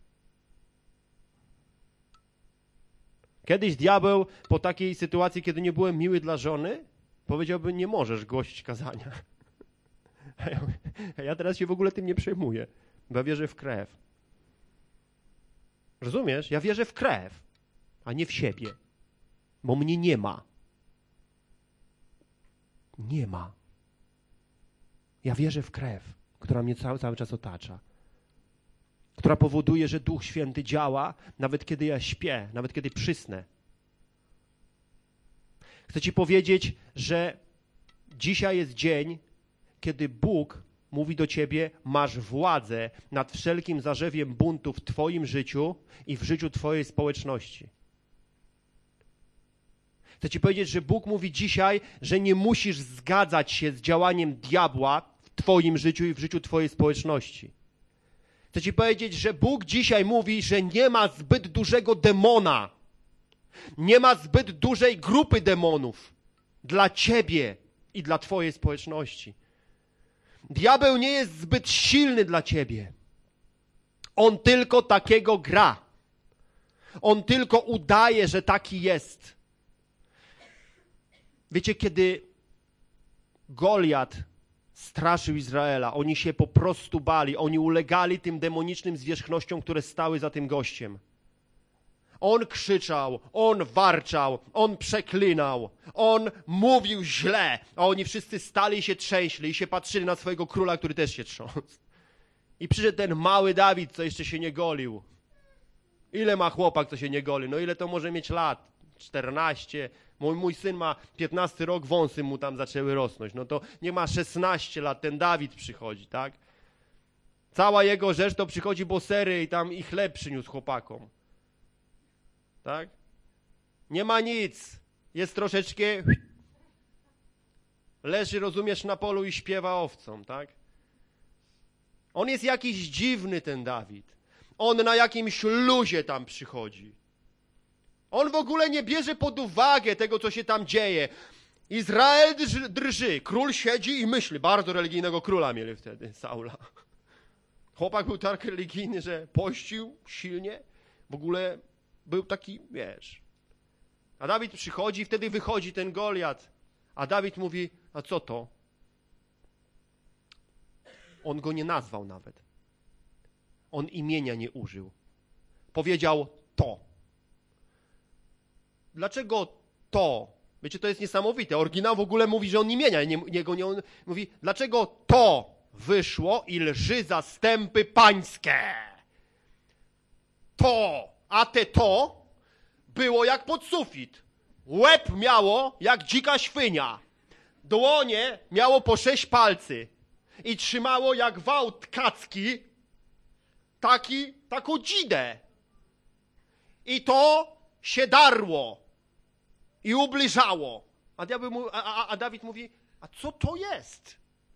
Kiedyś diabeł po takiej sytuacji, kiedy nie byłem miły dla żony, powiedziałby, nie możesz głosić kazania. A ja, a ja teraz się w ogóle tym nie przejmuję, bo ja wierzę w krew. Rozumiesz? Ja wierzę w krew, a nie w siebie, bo mnie nie ma. Nie ma. Ja wierzę w krew, która mnie cały, cały czas otacza, która powoduje, że Duch Święty działa, nawet kiedy ja śpię, nawet kiedy przysnę. Chcę ci powiedzieć, że dzisiaj jest dzień, kiedy Bóg mówi do ciebie, masz władzę nad wszelkim zarzewiem buntu w twoim życiu i w życiu twojej społeczności. Chcę ci powiedzieć, że Bóg mówi dzisiaj, że nie musisz zgadzać się z działaniem diabła w twoim życiu i w życiu twojej społeczności. Chcę ci powiedzieć, że Bóg dzisiaj mówi, że nie ma zbyt dużego demona, nie ma zbyt dużej grupy demonów dla ciebie i dla twojej społeczności. Diabeł nie jest zbyt silny dla ciebie. On tylko takiego gra. On tylko udaje, że taki jest. Wiecie, kiedy Goliat straszył Izraela, oni się po prostu bali, oni ulegali tym demonicznym zwierzchnościom, które stały za tym gościem. On krzyczał, on warczał, on przeklinał, on mówił źle, a oni wszyscy stali i się trzęśli i się patrzyli na swojego króla, który też się trząsł. I przyszedł ten mały Dawid, co jeszcze się nie golił. Ile ma chłopak, co się nie goli? No ile to może mieć lat? czternaście. Mój, mój syn ma piętnasty rok, wąsy mu tam zaczęły rosnąć. No to nie ma szesnaście lat, ten Dawid przychodzi, tak? Cała jego rzecz to przychodzi bosery i tam i chleb przyniósł chłopakom. Tak? Nie ma nic. Jest troszeczkę... Leży, rozumiesz, na polu i śpiewa owcom, tak? On jest jakiś dziwny, ten Dawid. On na jakimś luzie tam przychodzi. On w ogóle nie bierze pod uwagę tego, co się tam dzieje. Izrael drży, drży. Król siedzi i myśli. Bardzo religijnego króla mieli wtedy, Saula. Chłopak był tak religijny, że pościł silnie. W ogóle był taki, wiesz. A Dawid przychodzi i wtedy wychodzi ten Goliat. A Dawid mówi, a co to? On go nie nazwał nawet. On imienia nie użył. Powiedział to. Dlaczego to? Wiecie, to jest niesamowite. Oryginał w ogóle mówi, że on imienia nie, niego nie on mówi, dlaczego to wyszło i lży zastępy pańskie. To, a te to było jak pod sufit. Łeb miało jak dzika świnia. Dłonie miało po sześć palcy. I trzymało jak wał tkacki taki, taką dzidę. I to się darło i ubliżało. A, diabeł mu, a, a, a Dawid mówi, a co to jest?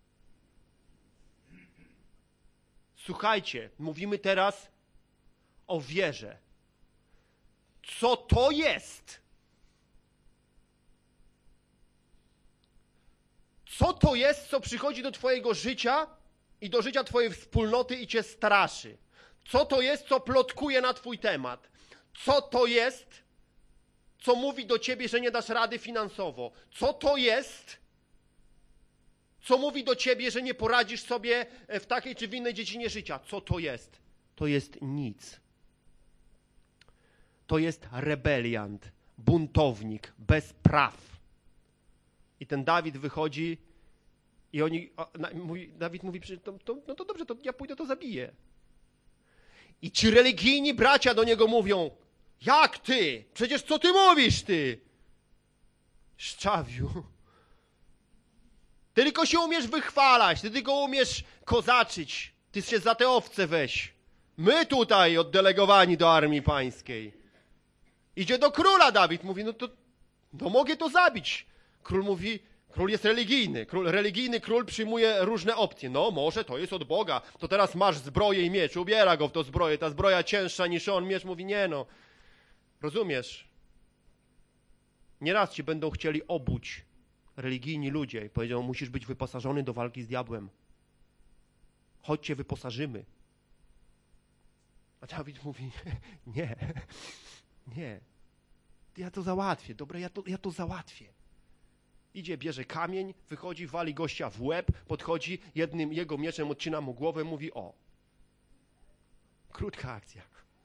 Słuchajcie, mówimy teraz o wierze. Co to jest? Co to jest, co przychodzi do twojego życia i do życia twojej wspólnoty i cię straszy? Co to jest, co plotkuje na twój temat? Co to jest, co mówi do ciebie, że nie dasz rady finansowo? Co to jest, co mówi do ciebie, że nie poradzisz sobie w takiej czy w innej dziedzinie życia? Co to jest? To jest nic. To jest rebeliant, buntownik, bez praw. I ten Dawid wychodzi i oni, a, na, mówi, Dawid mówi, to, to, no to dobrze, to ja pójdę, to zabiję. I ci religijni bracia do niego mówią, jak ty? Przecież co ty mówisz, ty? Szczawiu. Ty tylko się umiesz wychwalać, ty tylko umiesz kozaczyć. Ty się za te owce weź. My tutaj oddelegowani do armii pańskiej. Idzie do króla Dawid, mówi, no to no mogę to zabić. Król mówi, król jest religijny. Król, religijny król przyjmuje różne opcje. No może to jest od Boga. To teraz masz zbroję i miecz. Ubiera go w to zbroję. Ta zbroja cięższa niż on. Miecz mówi, nie no. Rozumiesz? Nieraz ci będą chcieli obuć religijni ludzie i powiedział, musisz być wyposażony do walki z diabłem. Chodź cię wyposażymy. A Dawid mówi, nie, nie. Ja to załatwię. Dobra, ja to, ja to załatwię. Idzie, bierze kamień, wychodzi, wali gościa w łeb, podchodzi, jednym jego mieczem odcina mu głowę, mówi o. Krótka akcja.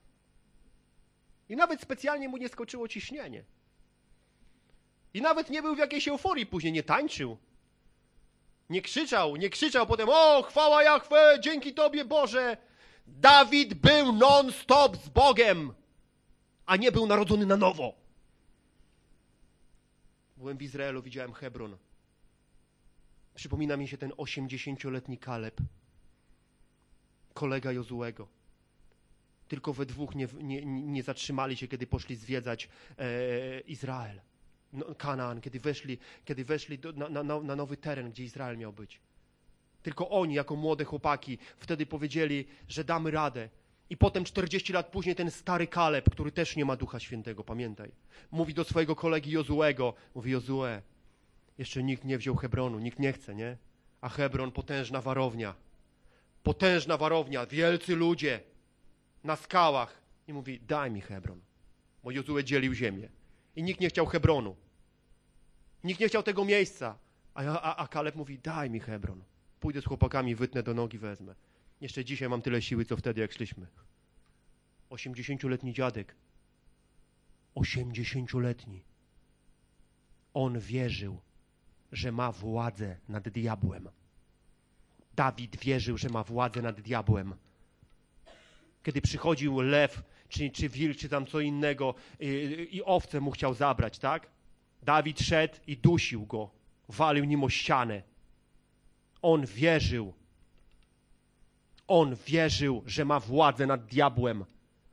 I nawet specjalnie mu nie skoczyło ciśnienie. I nawet nie był w jakiejś euforii później, nie tańczył. Nie krzyczał, nie krzyczał potem, o, chwała Jahwe, dzięki Tobie Boże. Dawid był non-stop z Bogiem, a nie był narodzony na nowo. Byłem w Izraelu, widziałem Hebron. Przypomina mi się ten osiemdziesięcioletni Kaleb, kolega Jozuego. Tylko we dwóch nie, nie, nie zatrzymali się, kiedy poszli zwiedzać e, Izrael, no, Kanaan, kiedy weszli, kiedy weszli do, na, na, na nowy teren, gdzie Izrael miał być. Tylko oni, jako młode chłopaki, wtedy powiedzieli, że damy radę. I potem czterdzieści lat później ten stary Kaleb, który też nie ma Ducha Świętego, pamiętaj, mówi do swojego kolegi Jozuego, mówi: Jozue, jeszcze nikt nie wziął Hebronu, nikt nie chce, nie? A Hebron, potężna warownia, potężna warownia, wielcy ludzie na skałach. I mówi: daj mi Hebron, bo Jozue dzielił ziemię. I nikt nie chciał Hebronu. Nikt nie chciał tego miejsca. A, a, a Kaleb mówi: daj mi Hebron. Pójdę z chłopakami, wytnę do nogi, wezmę. Jeszcze dzisiaj mam tyle siły, co wtedy, jak szliśmy. Osiemdziesięcioletni dziadek. Osiemdziesięcioletni. On wierzył, że ma władzę nad diabłem. Dawid wierzył, że ma władzę nad diabłem. Kiedy przychodził lew, czy, czy wilk, czy tam co innego i, i owce mu chciał zabrać, tak? Dawid szedł i dusił go. Walił nim o ścianę. On wierzył. On wierzył, że ma władzę nad diabłem.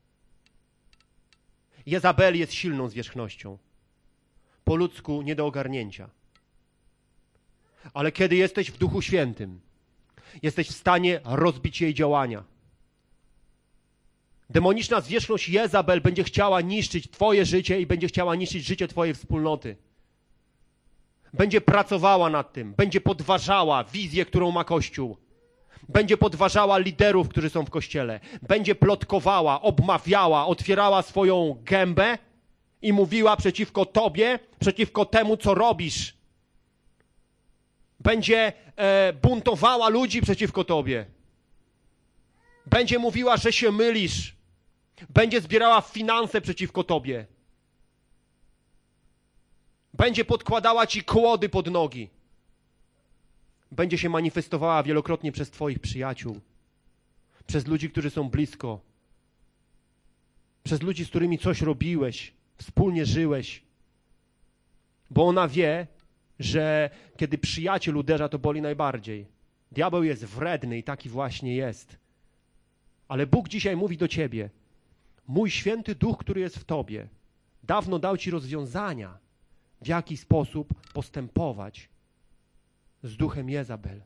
Jezabel jest silną zwierzchnością. Po ludzku nie do ogarnięcia. Ale kiedy jesteś w Duchu Świętym, jesteś w stanie rozbić jej działania. Demoniczna zwierzchność Jezabel będzie chciała niszczyć twoje życie i będzie chciała niszczyć życie twojej wspólnoty. Będzie pracowała nad tym, będzie podważała wizję, którą ma Kościół. Będzie podważała liderów, którzy są w Kościele. Będzie plotkowała, obmawiała, otwierała swoją gębę i mówiła przeciwko tobie, przeciwko temu, co robisz. Będzie e, buntowała ludzi przeciwko tobie. Będzie mówiła, że się mylisz. Będzie zbierała finanse przeciwko tobie. Będzie podkładała ci kłody pod nogi. Będzie się manifestowała wielokrotnie przez twoich przyjaciół. Przez ludzi, którzy są blisko. Przez ludzi, z którymi coś robiłeś. Wspólnie żyłeś. Bo ona wie, że kiedy przyjaciel uderza, to boli najbardziej. Diabeł jest wredny i taki właśnie jest. Ale Bóg dzisiaj mówi do ciebie: mój święty duch, który jest w tobie, dawno dał ci rozwiązania, w jaki sposób postępować z duchem Jezabel.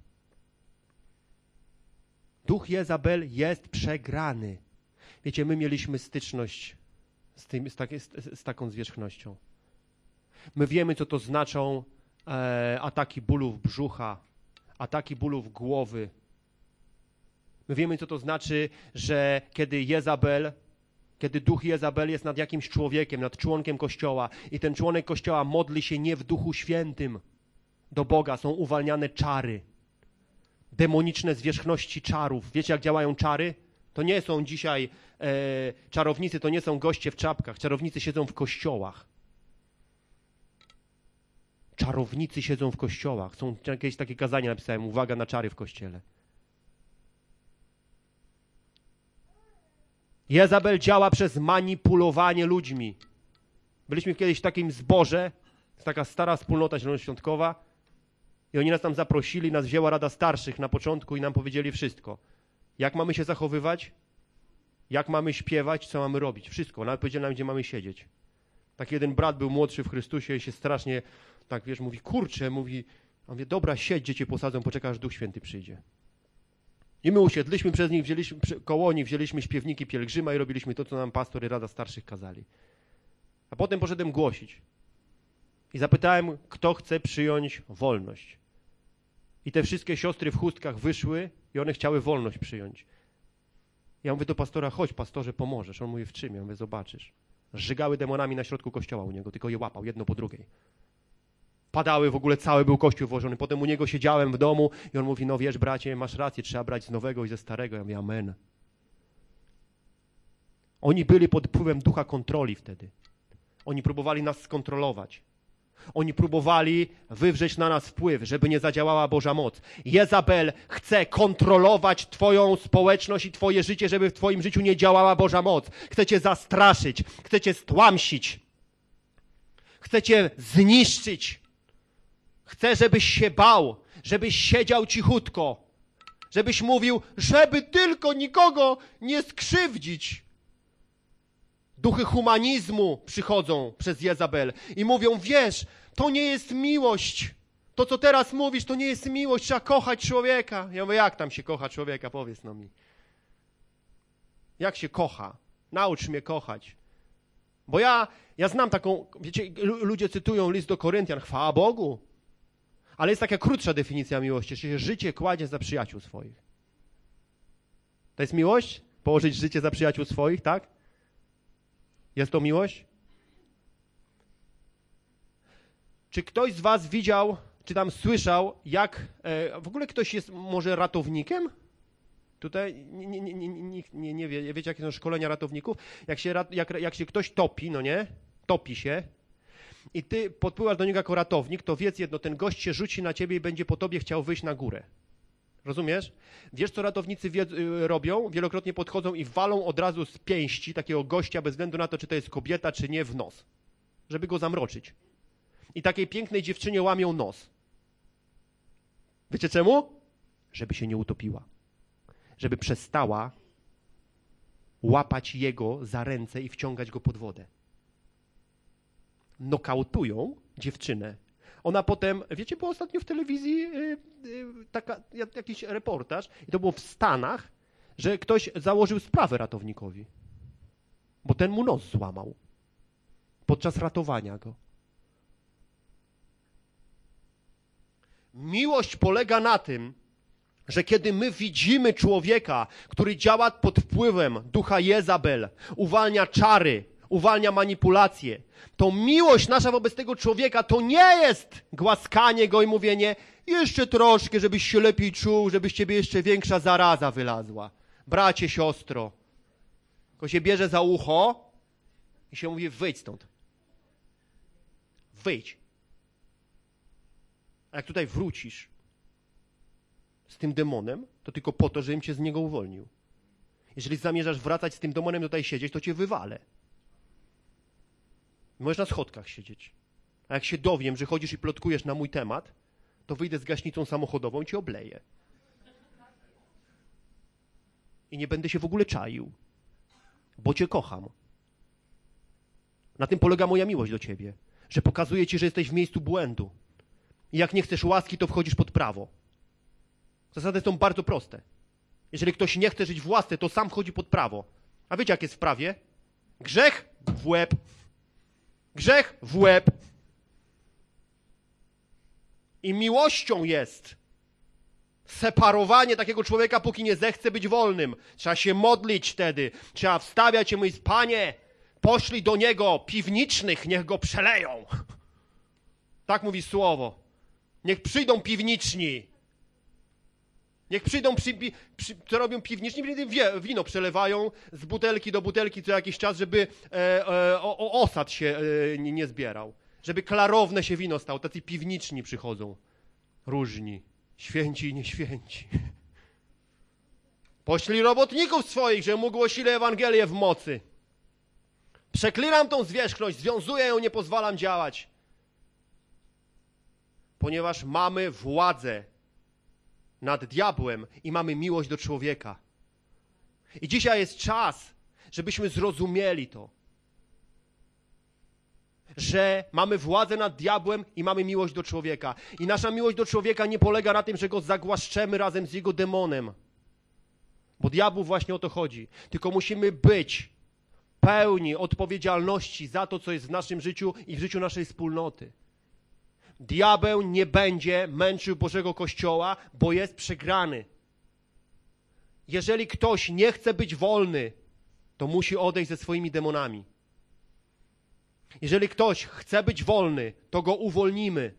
Duch Jezabel jest przegrany. Wiecie, my mieliśmy styczność z, tym, z, taki, z, z taką zwierzchnością. My wiemy, co to znaczą e, ataki bólów brzucha, ataki bólów głowy. My wiemy, co to znaczy, że kiedy Jezabel, kiedy duch Jezabel jest nad jakimś człowiekiem, nad członkiem Kościoła i ten członek Kościoła modli się nie w Duchu Świętym do Boga, są uwalniane czary. Demoniczne zwierzchności czarów. Wiecie, jak działają czary? To nie są dzisiaj e, czarownicy, to nie są goście w czapkach. Czarownicy siedzą w kościołach. Czarownicy siedzą w kościołach. Są jakieś takie kazania, napisałem: uwaga na czary w kościele. Jezabel działa przez manipulowanie ludźmi. Byliśmy kiedyś w takim zborze, jest taka stara wspólnota zielonoświątkowa i oni nas tam zaprosili, nas wzięła Rada Starszych na początku i nam powiedzieli wszystko. Jak mamy się zachowywać, jak mamy śpiewać, co mamy robić. Wszystko. Nawet powiedzieli nam, gdzie mamy siedzieć. Tak jeden brat był młodszy w Chrystusie i się strasznie, tak wiesz, mówi: kurczę, mówi, a mówię: dobra, siedź, dzieci posadzą, poczekaj, aż Duch Święty przyjdzie. I my usiedliśmy przez nich, wzięliśmy, koło nich wzięliśmy śpiewniki pielgrzyma i robiliśmy to, co nam pastor i Rada Starszych kazali. A potem poszedłem głosić. I zapytałem, kto chce przyjąć wolność. I te wszystkie siostry w chustkach wyszły i one chciały wolność przyjąć. Ja mówię do pastora: chodź, pastorze, pomożesz. On mówi: w czym? Ja mówię: zobaczysz. Żygały demonami na środku kościoła u niego, tylko je łapał jedno po drugiej. Padały, w ogóle cały był kościół włożony. Potem u niego siedziałem w domu i on mówi: no wiesz, bracie, masz rację, trzeba brać z nowego i ze starego. Ja mówię: amen. Oni byli pod wpływem ducha kontroli wtedy. Oni próbowali nas skontrolować. Oni próbowali wywrzeć na nas wpływ, żeby nie zadziałała Boża moc. Jezabel chce kontrolować twoją społeczność i twoje życie, żeby w twoim życiu nie działała Boża moc. Chce cię zastraszyć, chce cię stłamsić. Chce cię zniszczyć. Chce, żebyś się bał, żebyś siedział cichutko, żebyś mówił, żeby tylko nikogo nie skrzywdzić. Duchy humanizmu przychodzą przez Jezabel i mówią, wiesz, to nie jest miłość. To, co teraz mówisz, to nie jest miłość, trzeba kochać człowieka. Ja mówię, jak tam się kocha człowieka? Powiedz no mi. Jak się kocha? Naucz mnie kochać. Bo ja, ja znam taką, wiecie, ludzie cytują list do Koryntian, chwała Bogu. Ale jest taka krótsza definicja miłości, że życie kładzie za przyjaciół swoich. To jest miłość? Położyć życie za przyjaciół swoich, tak? Jest to miłość? Czy ktoś z was widział, czy tam słyszał, jak e, w ogóle ktoś jest może ratownikiem? Tutaj nie, nie, nie, nie, nie, nie wie, wiecie, jakie są szkolenia ratowników? Jak się, jak, jak się ktoś topi, no nie? Topi się i ty podpływasz do niego jako ratownik, to wiedz jedno, ten gość się rzuci na ciebie i będzie po tobie chciał wyjść na górę. Rozumiesz? Wiesz, co ratownicy wie, robią? Wielokrotnie podchodzą i walą od razu z pięści takiego gościa, bez względu na to, czy to jest kobieta, czy nie, w nos. Żeby go zamroczyć. I takiej pięknej dziewczynie łamią nos. Wiecie czemu? Żeby się nie utopiła. Żeby przestała łapać jego za ręce i wciągać go pod wodę. Nokautują dziewczynę. Ona potem, wiecie, było ostatnio w telewizji yy, yy, taka, jakiś reportaż i to było w Stanach, że ktoś założył sprawę ratownikowi, bo ten mu nos złamał podczas ratowania go. Miłość polega na tym, że kiedy my widzimy człowieka, który działa pod wpływem ducha Jezabel, uwalnia czary, uwalnia manipulacje, to miłość nasza wobec tego człowieka to nie jest głaskanie go i mówienie jeszcze troszkę, żebyś się lepiej czuł, żeby z ciebie jeszcze większa zaraza wylazła. Bracie, siostro. Tylko się bierze za ucho i się mówi wyjdź stąd. Wyjdź. A jak tutaj wrócisz z tym demonem, to tylko po to, żebym cię z niego uwolnił. Jeżeli zamierzasz wracać z tym demonem tutaj siedzieć, to cię wywalę. Możesz na schodkach siedzieć. A jak się dowiem, że chodzisz i plotkujesz na mój temat, to wyjdę z gaśnicą samochodową i cię obleję. I nie będę się w ogóle czaił, bo cię kocham. Na tym polega moja miłość do ciebie, że pokazuję ci, że jesteś w miejscu błędu. I jak nie chcesz łaski, to wchodzisz pod prawo. Zasady są bardzo proste. Jeżeli ktoś nie chce żyć w łasce, to sam wchodzi pod prawo. A wiecie, jak jest w prawie? Grzech w łeb. Grzech w łeb. I miłością jest separowanie takiego człowieka, póki nie zechce być wolnym. Trzeba się modlić wtedy. Trzeba wstawiać i mówić, Panie, poszli do niego piwnicznych, niech go przeleją. Tak mówi słowo. Niech przyjdą piwniczni. Niech przyjdą, przy, przy, co robią piwniczni, wino przelewają z butelki do butelki co jakiś czas, żeby e, e, o, o osad się e, nie, nie zbierał. Żeby klarowne się wino stało. Tacy piwniczni przychodzą. Różni. Święci i nieświęci. Poślij robotników swoich, że mu głosili Ewangelię w mocy. Przeklinam tą zwierzchność, związuję ją, nie pozwalam działać. Ponieważ mamy władzę nad diabłem i mamy miłość do człowieka. I dzisiaj jest czas, żebyśmy zrozumieli to. Że mamy władzę nad diabłem i mamy miłość do człowieka. I nasza miłość do człowieka nie polega na tym, że go zagłaszczemy razem z jego demonem. Bo diabłu właśnie o to chodzi. Tylko musimy być pełni odpowiedzialności za to, co jest w naszym życiu i w życiu naszej wspólnoty. Diabeł nie będzie męczył Bożego Kościoła, bo jest przegrany. Jeżeli ktoś nie chce być wolny, to musi odejść ze swoimi demonami. Jeżeli ktoś chce być wolny, to go uwolnimy.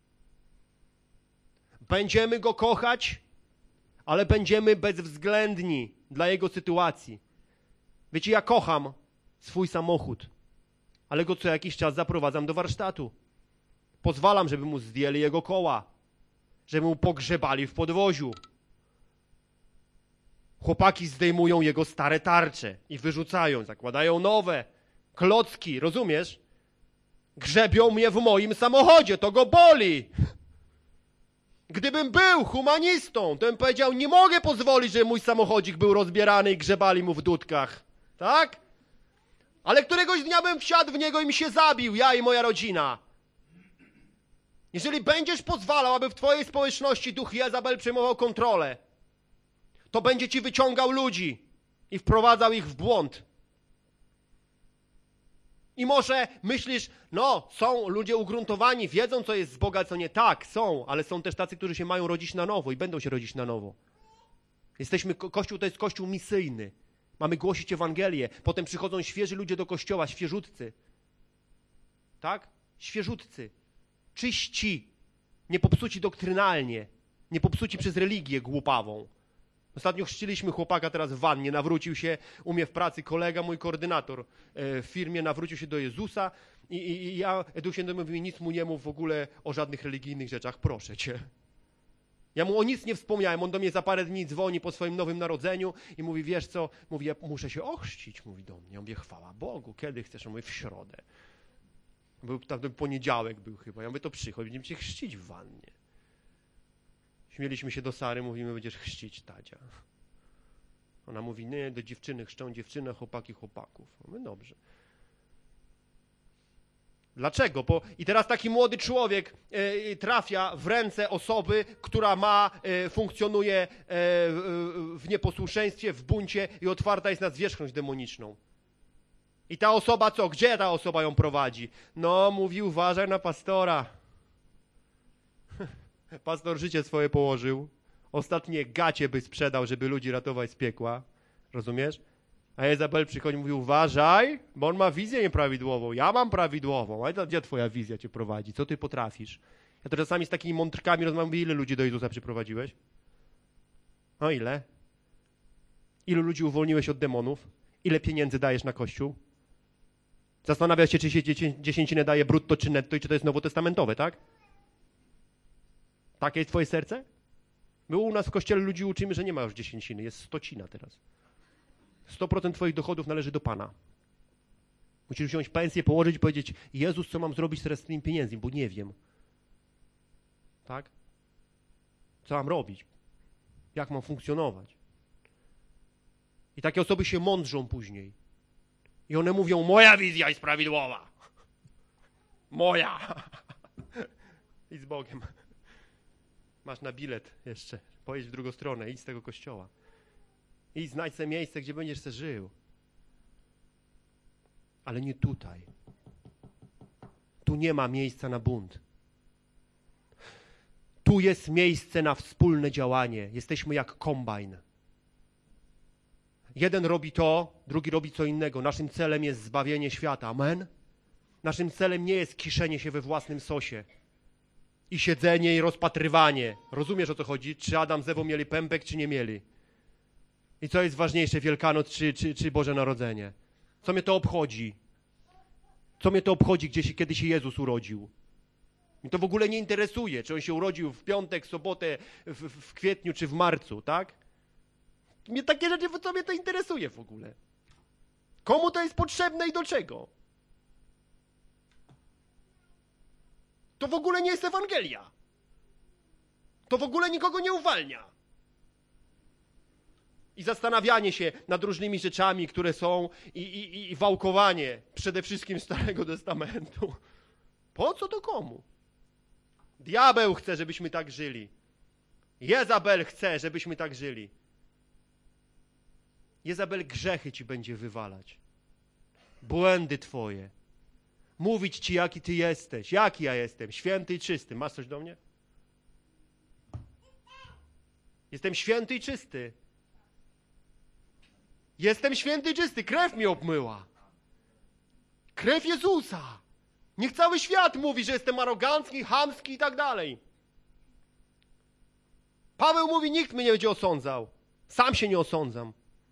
Będziemy go kochać, ale będziemy bezwzględni dla jego sytuacji. Wiecie, ja kocham swój samochód, ale go co jakiś czas zaprowadzam do warsztatu. Pozwalam, żeby mu zdjęli jego koła, żeby mu pogrzebali w podwoziu. Chłopaki zdejmują jego stare tarcze i wyrzucają, zakładają nowe. Klocki, rozumiesz? Grzebią mnie w moim samochodzie, to go boli. Gdybym był humanistą, to bym powiedział, nie mogę pozwolić, żeby mój samochodzik był rozbierany i grzebali mu w dudkach. Tak? Ale któregoś dnia bym wsiadł w niego i mi się zabił, ja i moja rodzina. Jeżeli będziesz pozwalał, aby w twojej społeczności duch Jezabel przejmował kontrolę, to będzie ci wyciągał ludzi i wprowadzał ich w błąd. I może myślisz, no, są ludzie ugruntowani, wiedzą, co jest z Boga, co nie. Tak, są, ale są też tacy, którzy się mają rodzić na nowo i będą się rodzić na nowo. Jesteśmy, Kościół to jest Kościół misyjny. Mamy głosić Ewangelię. Potem przychodzą świeży ludzie do Kościoła, świeżutcy. Tak? Świeżutcy. Czyści. Nie popsuci doktrynalnie. Nie popsuci przez religię głupawą. Ostatnio chrzciliśmy chłopaka teraz w wannie, nawrócił się, u mnie w pracy kolega, mój koordynator w firmie, nawrócił się do Jezusa i, i, i ja, Duch Święty mówi, nic mu nie mów w ogóle o żadnych religijnych rzeczach, proszę cię. Ja mu o nic nie wspomniałem, on do mnie za parę dni dzwoni po swoim nowym narodzeniu i mówi, wiesz co, mówi, ja muszę się ochrzcić, mówi do mnie. Ja mówię, chwała Bogu, kiedy chcesz? On mówi, w środę. Był tam poniedziałek był chyba, ja mówię, to przychodź, będziemy cię chrzcić w wannie. Śmieliśmy się do Sary, mówimy, będziesz chrzcić Tadzia. Ona mówi, nie, do dziewczyny chrzczą dziewczynę, chłopaki chłopaków. Mówię, dobrze. Dlaczego? Bo i teraz taki młody człowiek e, trafia w ręce osoby, która ma, e, funkcjonuje e, w nieposłuszeństwie, w buncie i otwarta jest na zwierzchność demoniczną. I ta osoba co? Gdzie ta osoba ją prowadzi? No, mówi, uważaj na pastora. Pastor życie swoje położył. Ostatnie gacie by sprzedał, żeby ludzi ratować z piekła. Rozumiesz? A Jezabel przychodzi i mówi, uważaj, bo on ma wizję nieprawidłową. Ja mam prawidłową. A gdzie twoja wizja cię prowadzi? Co ty potrafisz? Ja to czasami z takimi mądrkami rozmawiam, mówię, ile ludzi do Jezusa przyprowadziłeś? No ile? Ilu ludzi uwolniłeś od demonów? Ile pieniędzy dajesz na Kościół? Zastanawiasz się, czy się dziesięcinę daje brutto czy netto i czy to jest nowotestamentowe, tak? Takie jest twoje serce? My u nas w kościele ludzi uczymy, że nie ma już dziesięciny, jest stocina teraz. sto procent twoich dochodów należy do Pana. Musisz wziąć pensję, położyć i powiedzieć, Jezus, co mam zrobić teraz z tymi pieniędzmi, bo nie wiem. Tak? Co mam robić? Jak mam funkcjonować? I takie osoby się mądrzą później. I one mówią, moja wizja jest prawidłowa. Moja. I z Bogiem. Masz na bilet jeszcze. Pojedź w drugą stronę, idź z tego kościoła. Idź, znajdź sobie miejsce, gdzie będziesz se żył. Ale nie tutaj. Tu nie ma miejsca na bunt. Tu jest miejsce na wspólne działanie. Jesteśmy jak kombajn. Jeden robi to, drugi robi co innego. Naszym celem jest zbawienie świata. Amen? Naszym celem nie jest kiszenie się we własnym sosie. I siedzenie, i rozpatrywanie. Rozumiesz, o co chodzi? Czy Adam z Ewą mieli pępek, czy nie mieli? I co jest ważniejsze, Wielkanoc, czy, czy, czy Boże Narodzenie? Co mnie to obchodzi? Co mnie to obchodzi, gdzie się, kiedy się Jezus urodził? Mnie to w ogóle nie interesuje, czy On się urodził w piątek, sobotę, w, w kwietniu, czy w marcu, tak? Mnie takie rzeczy, co mnie to interesuje w ogóle? Komu to jest potrzebne i do czego? To w ogóle nie jest Ewangelia. To w ogóle nikogo nie uwalnia. I zastanawianie się nad różnymi rzeczami, które są i, i, i wałkowanie przede wszystkim Starego Testamentu. Po co to komu? Diabeł chce, żebyśmy tak żyli. Jezabel chce, żebyśmy tak żyli. Jezabel grzechy ci będzie wywalać. Błędy twoje. Mówić ci, jaki ty jesteś. Jaki ja jestem. Święty i czysty. Masz coś do mnie? Jestem święty i czysty. Jestem święty i czysty. Krew mi obmyła. Krew Jezusa. Niech cały świat mówi, że jestem arogancki, chamski i tak dalej. Paweł mówi, nikt mnie nie będzie osądzał. Sam się nie osądzam.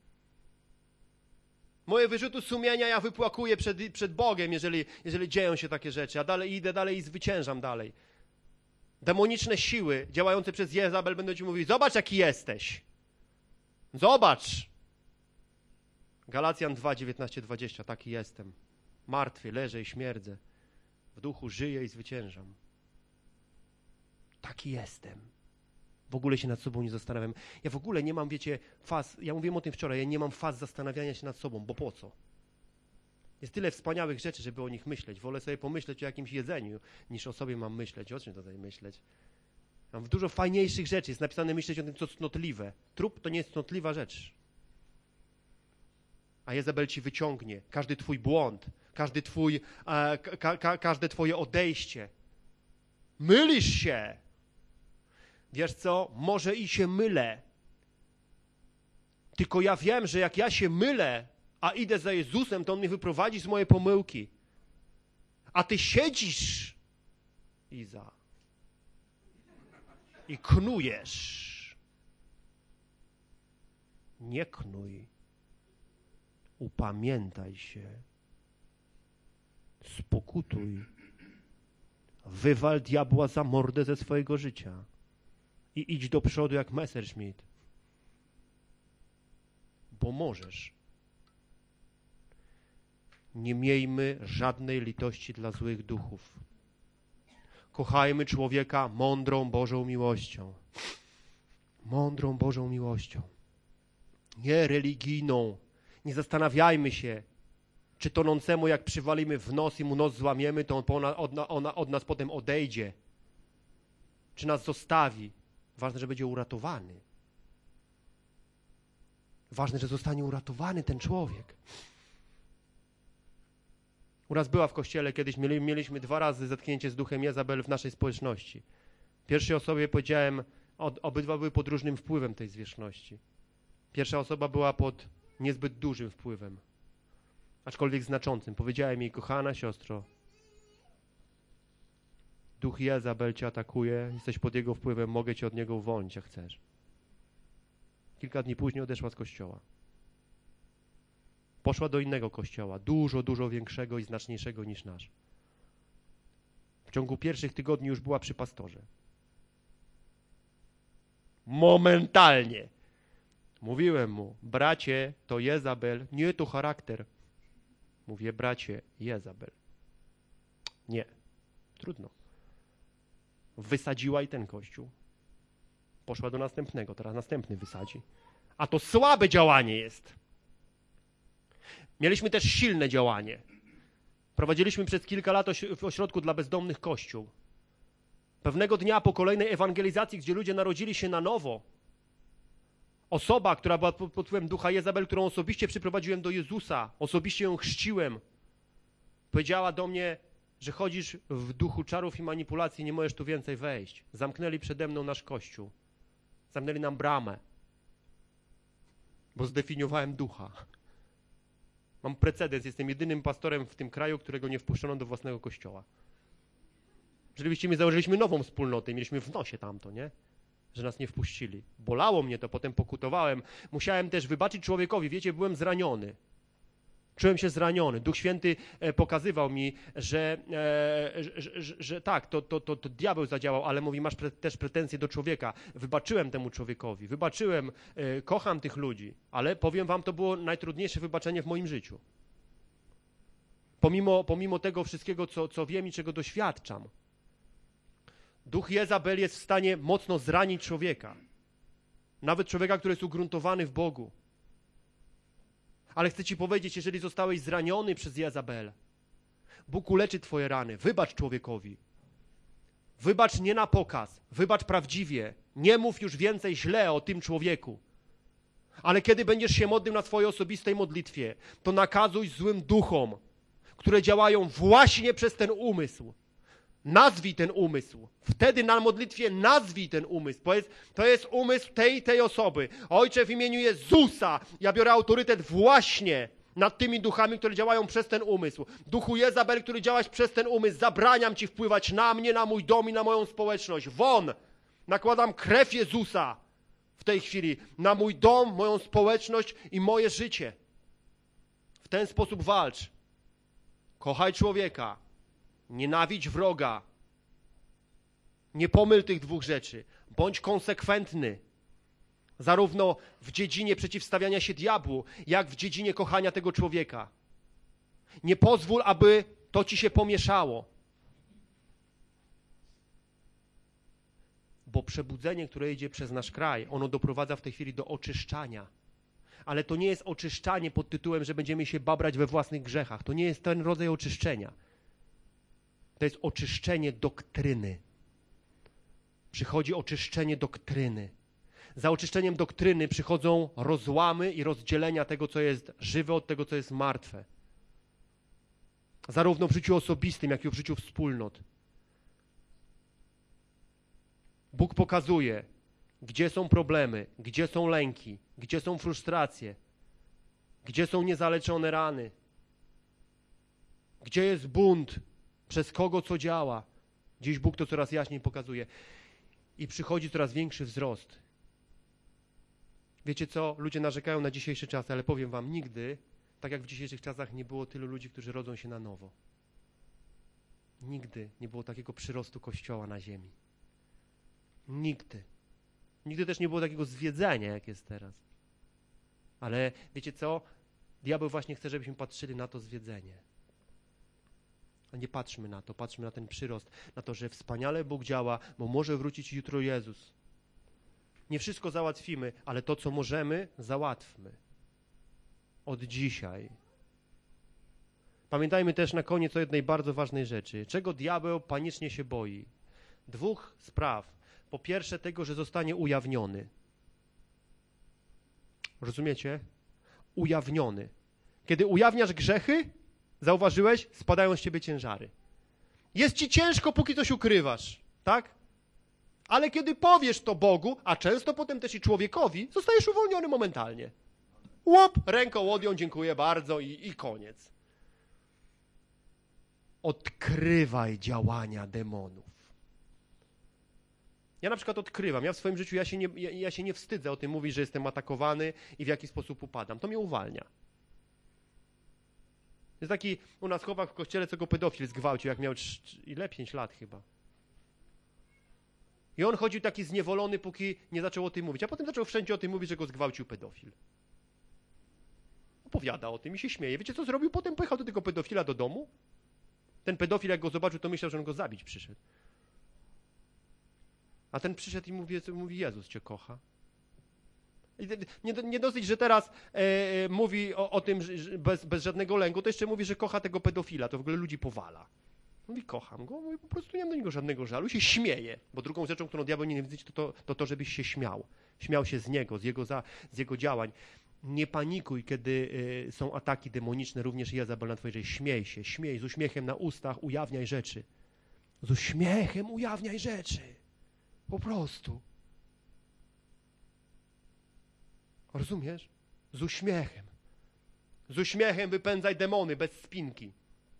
Moje wyrzuty sumienia ja wypłakuję przed, przed Bogiem, jeżeli, jeżeli dzieją się takie rzeczy. A dalej idę dalej i zwyciężam dalej. Demoniczne siły działające przez Jezabel będą ci mówić, zobacz jaki jesteś. Zobacz. Galacjan dwa, dziewiętnaście, dwadzieścia, taki jestem. Martwy, leżę i śmierdzę. W duchu żyję i zwyciężam. Taki jestem. W ogóle się nad sobą nie zastanawiam. Ja w ogóle nie mam, wiecie, faz, ja mówiłem o tym wczoraj, ja nie mam faz zastanawiania się nad sobą, bo po co? Jest tyle wspaniałych rzeczy, żeby o nich myśleć. Wolę sobie pomyśleć o jakimś jedzeniu, niż o sobie mam myśleć. O czym tutaj myśleć? Mam dużo fajniejszych rzeczy. Jest napisane myśleć o tym, co cnotliwe. Trup to nie jest cnotliwa rzecz. A Jezebel ci wyciągnie każdy twój błąd, każdy twój, e, ka, ka, każde twoje odejście. Mylisz się. Wiesz co? Może i się mylę. Tylko ja wiem, że jak ja się mylę, a idę za Jezusem, to On mnie wyprowadzi z mojej pomyłki. A ty siedzisz, Iza, i knujesz. Nie knuj. Upamiętaj się. Spokutuj. Wywal diabła za mordę ze swojego życia. I idź do przodu jak Messerschmitt. Bo możesz. Nie miejmy żadnej litości dla złych duchów. Kochajmy człowieka mądrą Bożą miłością. Mądrą Bożą miłością. Nie religijną. Nie zastanawiajmy się, czy tonącemu jak przywalimy w nos i mu nos złamiemy, to on od, on od nas potem odejdzie. Czy nas zostawi. Ważne, że będzie uratowany. Ważne, że zostanie uratowany ten człowiek. U nas była w kościele kiedyś, mieli, mieliśmy dwa razy zetknięcie z duchem Jezabel w naszej społeczności. Pierwszej osobie powiedziałem, od, obydwa były pod różnym wpływem tej zwierzchności. Pierwsza osoba była pod niezbyt dużym wpływem, aczkolwiek znaczącym. Powiedziałem jej, kochana siostro, duch Jezabel cię atakuje, jesteś pod jego wpływem, mogę cię od niego uwolnić, jak chcesz. Kilka dni później odeszła z kościoła. Poszła do innego kościoła, dużo, dużo większego i znaczniejszego niż nasz. W ciągu pierwszych tygodni już była przy pastorze. Momentalnie. Mówiłem mu, bracie, to Jezabel, nie to charakter. Mówię, bracie, Jezabel. Nie, trudno. Wysadziła i ten kościół. Poszła do następnego, teraz następny wysadzi. A to słabe działanie jest. Mieliśmy też silne działanie. Prowadziliśmy przez kilka lat w ośrodku dla bezdomnych kościół. Pewnego dnia po kolejnej ewangelizacji, gdzie ludzie narodzili się na nowo, osoba, która była pod wpływem ducha Jezabel, którą osobiście przyprowadziłem do Jezusa, osobiście ją chrzciłem, powiedziała do mnie, że chodzisz w duchu czarów i manipulacji, nie możesz tu więcej wejść. Zamknęli przede mną nasz kościół. Zamknęli nam bramę, bo zdefiniowałem ducha. Mam precedens, jestem jedynym pastorem w tym kraju, którego nie wpuszczono do własnego kościoła. Rzeczywiście my założyliśmy nową wspólnotę i mieliśmy w nosie tamto, nie? Że nas nie wpuścili. Bolało mnie to, potem pokutowałem. Musiałem też wybaczyć człowiekowi, wiecie, byłem zraniony. Czułem się zraniony. Duch Święty pokazywał mi, że, e, że, że, że tak, to, to, to, to diabeł zadziałał, ale mówi, masz pre, też pretensje do człowieka. Wybaczyłem temu człowiekowi, wybaczyłem, e, kocham tych ludzi, ale powiem wam, to było najtrudniejsze wybaczenie w moim życiu. Pomimo, pomimo tego wszystkiego, co, co wiem i czego doświadczam. Duch Jezabel jest w stanie mocno zranić człowieka. Nawet człowieka, który jest ugruntowany w Bogu. Ale chcę ci powiedzieć, jeżeli zostałeś zraniony przez Jezabel, Bóg uleczy twoje rany. Wybacz człowiekowi. Wybacz nie na pokaz. Wybacz prawdziwie. Nie mów już więcej źle o tym człowieku. Ale kiedy będziesz się modlił na swojej osobistej modlitwie, to nakazuj złym duchom, które działają właśnie przez ten umysł. Nazwij ten umysł. Wtedy na modlitwie nazwij ten umysł. Powiedz, to jest umysł tej tej osoby. Ojcze, w imieniu Jezusa, ja biorę autorytet właśnie nad tymi duchami, które działają przez ten umysł. Duchu Jezabel, który działasz przez ten umysł, zabraniam ci wpływać na mnie, na mój dom i na moją społeczność. Won! Nakładam krew Jezusa w tej chwili na mój dom, moją społeczność i moje życie. W ten sposób walcz. Kochaj człowieka. Nienawidź wroga. Nie pomyl tych dwóch rzeczy. Bądź konsekwentny. Zarówno w dziedzinie przeciwstawiania się diabłu, jak w dziedzinie kochania tego człowieka. Nie pozwól, aby to ci się pomieszało. Bo przebudzenie, które idzie przez nasz kraj, ono doprowadza w tej chwili do oczyszczania. Ale to nie jest oczyszczanie pod tytułem, że będziemy się babrać we własnych grzechach. To nie jest ten rodzaj oczyszczenia. To jest oczyszczenie doktryny. Przychodzi oczyszczenie doktryny. Za oczyszczeniem doktryny przychodzą rozłamy i rozdzielenia tego, co jest żywe, od tego, co jest martwe. Zarówno w życiu osobistym, jak i w życiu wspólnot. Bóg pokazuje, gdzie są problemy, gdzie są lęki, gdzie są frustracje, gdzie są niezaleczone rany, gdzie jest bunt, przez kogo co działa. Dziś Bóg to coraz jaśniej pokazuje. I przychodzi coraz większy wzrost. Wiecie co? Ludzie narzekają na dzisiejsze czasy, ale powiem wam, nigdy, tak jak w dzisiejszych czasach, nie było tylu ludzi, którzy rodzą się na nowo. Nigdy nie było takiego przyrostu Kościoła na ziemi. Nigdy. Nigdy też nie było takiego zwiedzenia, jak jest teraz. Ale wiecie co? Diabeł właśnie chce, żebyśmy patrzyli na to zwiedzenie. A nie patrzmy na to, patrzmy na ten przyrost, na to, że wspaniale Bóg działa, bo może wrócić jutro Jezus. Nie wszystko załatwimy, ale to, co możemy, załatwmy. Od dzisiaj. Pamiętajmy też na koniec o jednej bardzo ważnej rzeczy. Czego diabeł panicznie się boi? Dwóch spraw. Po pierwsze tego, że zostanie ujawniony. Rozumiecie? Ujawniony. Kiedy ujawniasz grzechy, zauważyłeś, spadają z ciebie ciężary. Jest ci ciężko, póki coś ukrywasz, tak? Ale kiedy powiesz to Bogu, a często potem też i człowiekowi, zostajesz uwolniony momentalnie. Łop, ręką odjął, dziękuję bardzo i, i koniec. Odkrywaj działania demonów. Ja na przykład odkrywam, ja w swoim życiu, ja się, nie, ja, ja się nie wstydzę o tym mówić, że jestem atakowany i w jaki sposób upadam. To mnie uwalnia. Jest taki u nas chłopak w kościele, co go pedofil zgwałcił, jak miał ile? pięć lat chyba. I on chodził taki zniewolony, póki nie zaczął o tym mówić, a potem zaczął wszędzie o tym mówić, że go zgwałcił pedofil. Opowiada o tym i się śmieje. Wiecie, co zrobił? Potem pojechał do tego pedofila do domu. Ten pedofil, jak go zobaczył, to myślał, że on go zabić przyszedł. A ten przyszedł i mówi, mówi Jezus cię kocha. I nie, nie dosyć, że teraz e, mówi o, o tym że bez, bez żadnego lęku, to jeszcze mówi, że kocha tego pedofila. To w ogóle ludzi powala. Mówi, kocham go, mówi, po prostu nie mam do niego żadnego żalu. Się śmieje, bo drugą rzeczą, którą diabeł nienawidzi, to to, to to, żebyś się śmiał. Śmiał się z niego, z jego, za, z jego działań. Nie panikuj, kiedy y, są ataki demoniczne, również Jezabel na twojej rzeczy. Śmiej się, śmiej, z uśmiechem na ustach ujawniaj rzeczy. Z uśmiechem ujawniaj rzeczy. Po prostu. Rozumiesz? Z uśmiechem. Z uśmiechem wypędzaj demony bez spinki.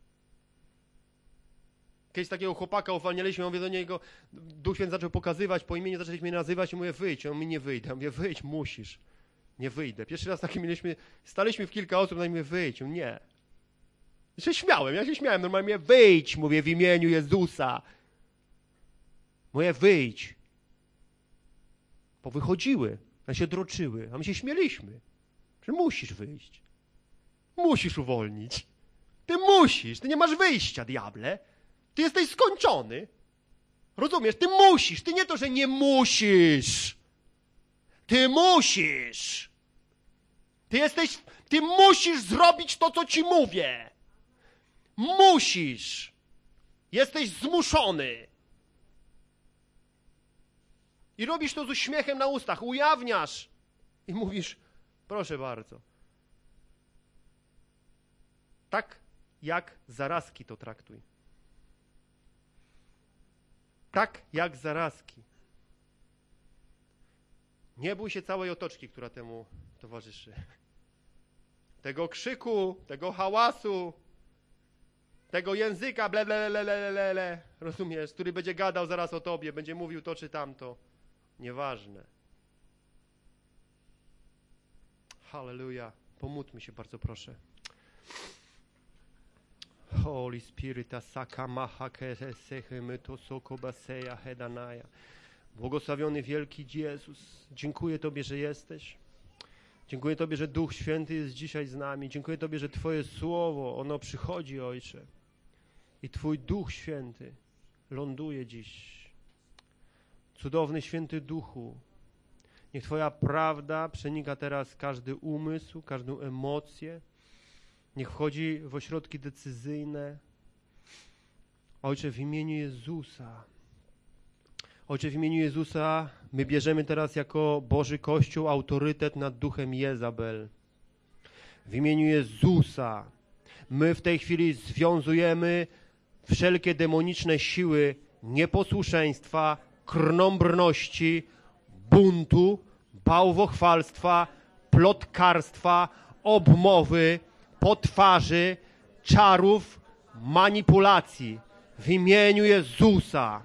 Kiedyś takiego chłopaka uwalnialiśmy, mówię do niego, Duch Święty zaczął pokazywać, po imieniu zaczęliśmy mnie nazywać i mówię, wyjdź. On mi nie wyjdę. Ja mówię, wyjdź, musisz. Nie wyjdę. Pierwszy raz taki mieliśmy, staliśmy w kilka osób, no i mówię, wyjdź. On, nie. Ja się śmiałem, ja się śmiałem, normalnie mówię, wyjdź, mówię w imieniu Jezusa. Mówię, wyjdź. Bo wychodziły, one się droczyły, a my się śmieliśmy, że musisz wyjść. Musisz uwolnić. Ty musisz, ty nie masz wyjścia, diable. Ty jesteś skończony. Rozumiesz? Ty musisz, ty nie to, że nie musisz. Ty musisz. Ty jesteś, ty musisz zrobić to, co ci mówię. Musisz. Jesteś zmuszony. I robisz to z uśmiechem na ustach, ujawniasz i mówisz, proszę bardzo. Tak jak zarazki to traktuj. Tak jak zarazki. Nie bój się całej otoczki, która temu towarzyszy. Tego krzyku, tego hałasu, tego języka, ble, ble, ble, ble, ble, ble, rozumiesz, który będzie gadał zaraz o tobie, będzie mówił to czy tamto. Nieważne. Halleluja. Pomódlmy się bardzo, proszę. Holy Spirit, asaka maha keresechy to soko baseja hedanaja. Błogosławiony wielki Jezus, dziękuję Tobie, że jesteś. Dziękuję Tobie, że Duch Święty jest dzisiaj z nami. Dziękuję Tobie, że Twoje Słowo, ono przychodzi, Ojcze. I Twój Duch Święty ląduje dziś. Cudowny Święty Duchu, niech Twoja prawda przenika teraz każdy umysł, każdą emocję. Niech wchodzi w ośrodki decyzyjne. Ojcze, w imieniu Jezusa. Ojcze, w imieniu Jezusa my bierzemy teraz jako Boży Kościół autorytet nad duchem Jezabel. W imieniu Jezusa my w tej chwili związujemy wszelkie demoniczne siły nieposłuszeństwa, krnąbrności, buntu, bałwochwalstwa, plotkarstwa, obmowy, potwarzy, czarów, manipulacji. W imieniu Jezusa,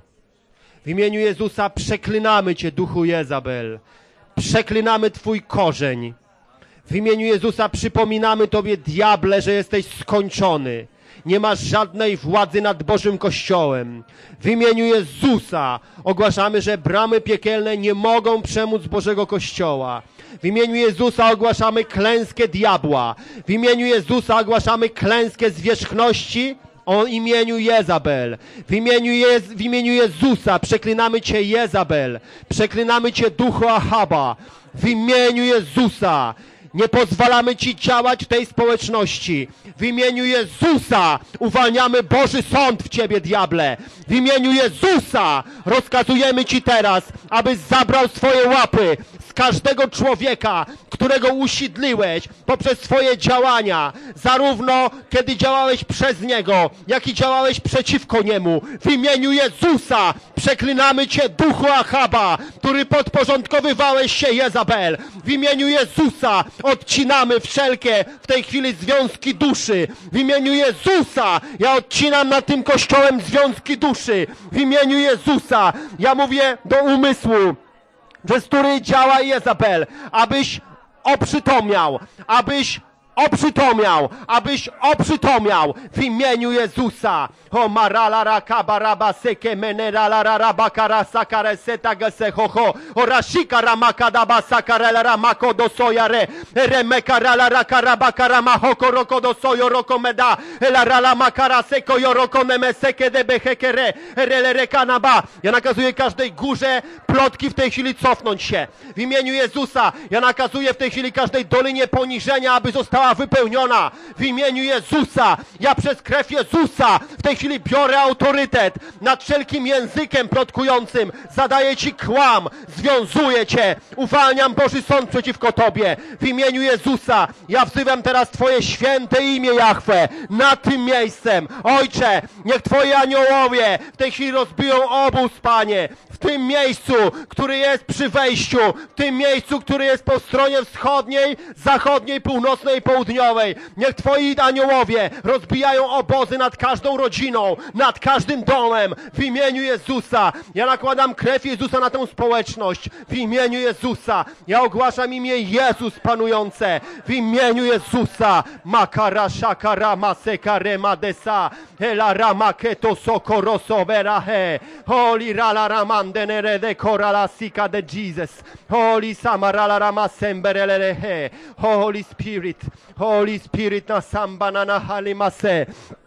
w imieniu Jezusa przeklinamy Cię, duchu Jezabel. Przeklinamy Twój korzeń. W imieniu Jezusa przypominamy Tobie, diable, że jesteś skończony. Nie masz żadnej władzy nad Bożym Kościołem. W imieniu Jezusa ogłaszamy, że bramy piekielne nie mogą przemóc Bożego Kościoła. W imieniu Jezusa ogłaszamy klęskę diabła. W imieniu Jezusa ogłaszamy klęskę zwierzchności o imieniu Jezabel. W imieniu, Jez w imieniu Jezusa przeklinamy Cię, Jezabel. Przeklinamy Cię, duchu Ahaba. W imieniu Jezusa nie pozwalamy Ci działać w tej społeczności. W imieniu Jezusa uwalniamy Boży sąd w Ciebie, diable. W imieniu Jezusa rozkazujemy Ci teraz, abyś zabrał swoje łapy z każdego człowieka, którego usidliłeś poprzez swoje działania, zarówno kiedy działałeś przez niego, jak i działałeś przeciwko niemu. W imieniu Jezusa przeklinamy Cię, duchu Ahaba, który podporządkowywałeś się Jezabel. W imieniu Jezusa odcinamy wszelkie w tej chwili związki duszy. W imieniu Jezusa ja odcinam nad tym kościołem związki duszy. W imieniu Jezusa ja mówię do umysłu, przez który działa Jezabel, abyś oprzytomniał, abyś oprzytomniał, abyś oprzytomniał w imieniu Jezusa. O marala raka baraba seke menera raba karasa kareseta gese ho ho. O rashika ramaka daba sakarela ramako do sojare. Remeka rala raka raba karama hoko roko do sojo roko meda. Ela rala makara seko yoroko nemeseke de behekere. Rele rekanaba. Ja nakazuję każdej górze plotki w tej chwili cofnąć się. W imieniu Jezusa ja nakazuję w tej chwili każdej dolinie poniżenia, aby została wypełniona. W imieniu Jezusa ja przez krew Jezusa w tej chwili biorę autorytet nad wszelkim językiem plotkującym. Zadaję Ci kłam, związuję Cię, uwalniam Boży sąd przeciwko Tobie. W imieniu Jezusa ja wzywam teraz Twoje święte imię, Jahwe, nad tym miejscem. Ojcze, niech Twoi aniołowie w tej chwili rozbiją obóz, Panie, w tym miejscu, który jest przy wejściu, w tym miejscu, który jest po stronie wschodniej, zachodniej, północnej i południowej. Niech Twoi aniołowie rozbijają obozy nad każdą rodziną, nad każdym domem. W imieniu Jezusa ja nakładam krew Jezusa na tę społeczność. W imieniu Jezusa ja ogłaszam imię Jezus panujące. W imieniu Jezusa makara shakara maseka remadesa ela ramaketo sokoroso verahe holy rala ramandenere de korala sika de Jesus holy samarala ramasemberelehe Holy Spirit Holy Spirit na sambana na halimase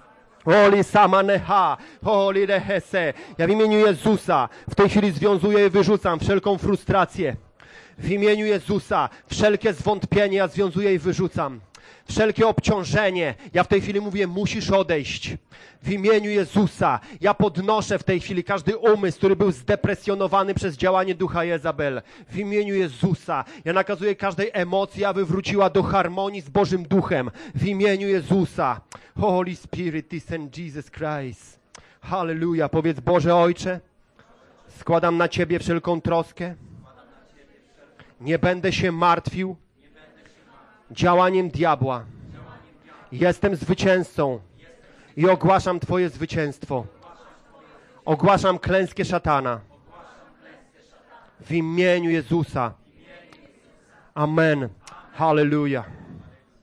Holy Samaneha, Holy Rehese. Ja w imieniu Jezusa w tej chwili związuję i wyrzucam wszelką frustrację. W imieniu Jezusa wszelkie zwątpienie ja związuję i wyrzucam. Wszelkie obciążenie, ja w tej chwili mówię, musisz odejść. W imieniu Jezusa ja podnoszę w tej chwili każdy umysł, który był zdepresjonowany przez działanie ducha Jezabel. W imieniu Jezusa ja nakazuję każdej emocji, aby wróciła do harmonii z Bożym Duchem. W imieniu Jezusa. Holy Spirit is in Jesus Christ. Halleluja. Powiedz, Boże Ojcze, składam na Ciebie wszelką troskę. Nie będę się martwił działaniem diabła. Jestem zwycięzcą i ogłaszam Twoje zwycięstwo. Ogłaszam klęskę szatana. W imieniu Jezusa. Amen. Halleluja.